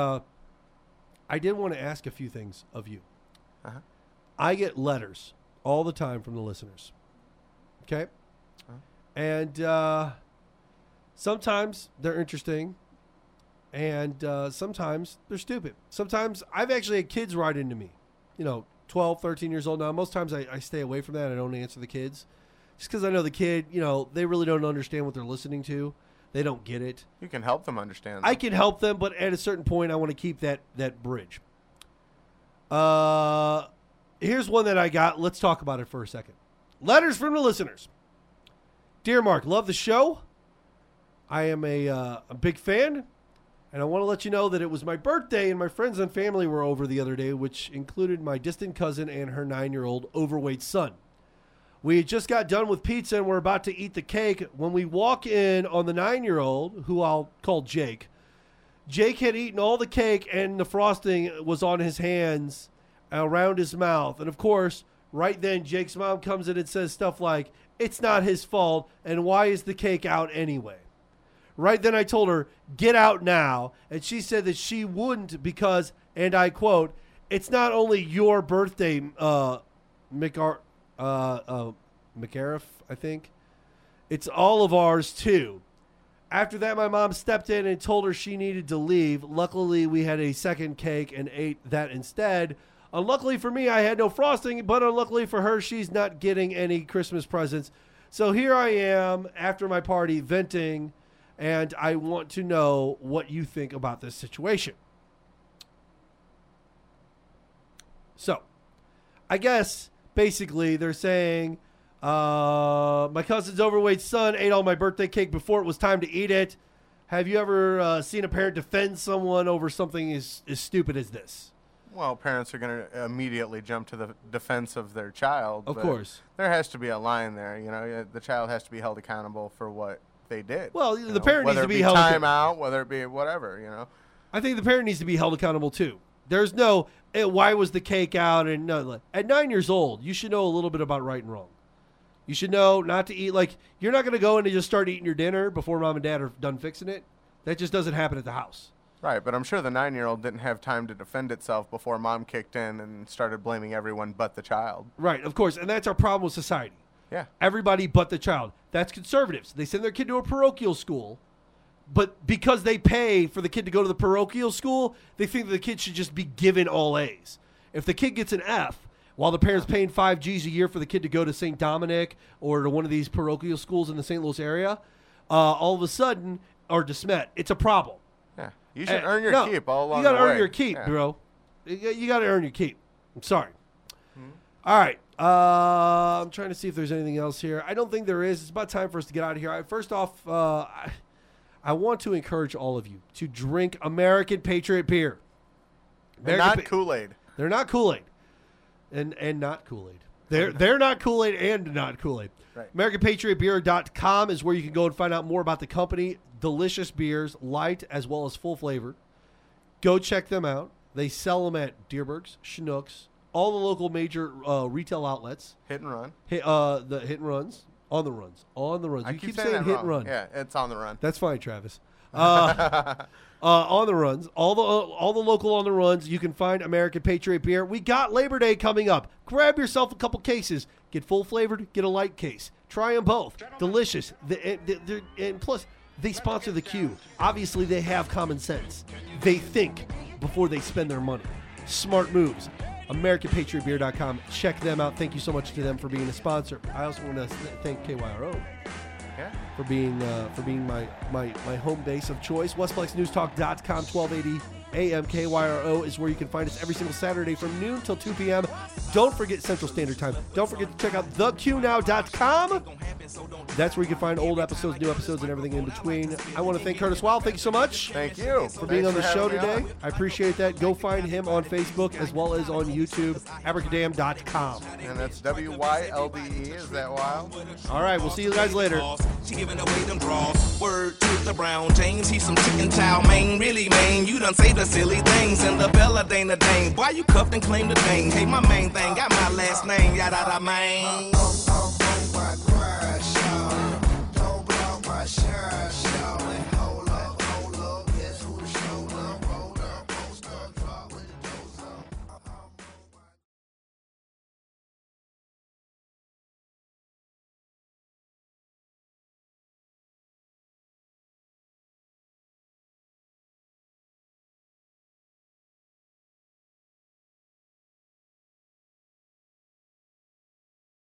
I did want to ask a few things of you. Uh-huh. I get letters all the time from the listeners. Okay? Uh-huh. And sometimes they're interesting, and sometimes they're stupid. Sometimes I've actually had kids write into me, 12, 13 years old now. Most times I stay away from that. I don't answer the kids just because I know the kid, they really don't understand what they're listening to. They don't get it. You can help them understand. I can help them, but at a certain point, I want to keep that bridge. Here's one that I got. Let's talk about it for a second. Letters from the listeners. Dear Mark, love the show. I am a big fan, and I want to let you know that it was my birthday, and my friends and family were over the other day, which included my distant cousin and her 9-year-old overweight son. We had just got done with pizza, and we're about to eat the cake when we walk in on the 9-year-old, who I'll call Jake. Jake had eaten all the cake, and the frosting was on his hands around his mouth. And, of course, right then, Jake's mom comes in and says stuff like, "It's not his fault, and why is the cake out anyway?" Right then I told her, "Get out now." And she said that she wouldn't because, and I quote, "It's not only your birthday, McAriff, I think. It's all of ours, too." After that, my mom stepped in and told her she needed to leave. Luckily, we had a second cake and ate that instead. Unluckily for me, I had no frosting, but unluckily for her, she's not getting any Christmas presents. So here I am after my party venting, and I want to know what you think about this situation. So, I guess, basically, they're saying, my cousin's overweight son ate all my birthday cake before it was time to eat it. Have you ever seen a parent defend someone over something as stupid as this? Well, parents are going to immediately jump to the defense of their child. Of but course. There has to be a line there. The child has to be held accountable for what they did. Well, the parent needs to be held accountable. Whether it be timeout, whether it be whatever, I think the parent needs to be held accountable, too. There's no, why was the cake out? And no, at 9 years old, you should know a little bit about right and wrong. You should know not to eat, you're not going to go in and just start eating your dinner before mom and dad are done fixing it. That just doesn't happen at the house. Right, but I'm sure the 9-year-old didn't have time to defend itself before mom kicked in and started blaming everyone but the child. Right, of course, and that's our problem with society. Yeah. Everybody but the child. That's conservatives. They send their kid to a parochial school, but because they pay for the kid to go to the parochial school, they think that the kid should just be given all A's. If the kid gets an F, while the parent's paying $5,000 a year for the kid to go to St. Dominic or to one of these parochial schools in the St. Louis area, all of a sudden, or DeSmet, it's a problem. Yeah. You should earn your keep all along You the got way. to earn your keep, bro. You got to earn your keep. I'm sorry. All right. I'm trying to see if there's anything else here. I don't think there is. It's about time for us to get out of here. First off, I want to encourage all of you to drink American Patriot beer. They're not Kool-Aid. They're not Kool-Aid. And not Kool-Aid. They're not Kool-Aid and not Kool-Aid. Right. AmericanPatriotBeer.com is where you can go and find out more about the company. Delicious beers, light as well as full flavor. Go check them out. They sell them at Deerberg's, Schnucks, all the local major retail outlets. Hit and run. The hit and runs. On the runs. I You keep saying saying that hit wrong. and run. Yeah, it's on the run. That's fine, Travis. On the runs, all the local on the runs. You can find American Patriot beer. We got Labor Day coming up. Grab yourself a couple cases. Get full flavored. Get a light case. Try them both. Delicious. And plus, they sponsor the Q. Obviously, they have common sense. They think before they spend their money. Smart moves. AmericanPatriotBeer.com. Check them out. Thank you so much to them for being a sponsor. I also want to thank KYRO. Yeah. For being my home base of choice. WestFlexNewsTalk.com, 1280 AM KYRO is where you can find us every single Saturday from noon till 2 p.m. Don't forget Central Standard Time. Don't forget to check out theqnow.com. That's where you can find old episodes, new episodes, and everything in between. I want to thank Curtis Wild. Thank you so much. Thank you For being on the show today. I appreciate that. Go find him on Facebook as well as on YouTube, abracadam.com. And that's WYLDE. Is that wild? All right, we'll see you guys later. She giving away them draws. Word to the Brown James. He's some chicken chow mein. Really, man, you done say the silly things. And the Bella Dana Dane. Why you cuffed and claim the thing? Hey, my main thing got my last name. Yada da man.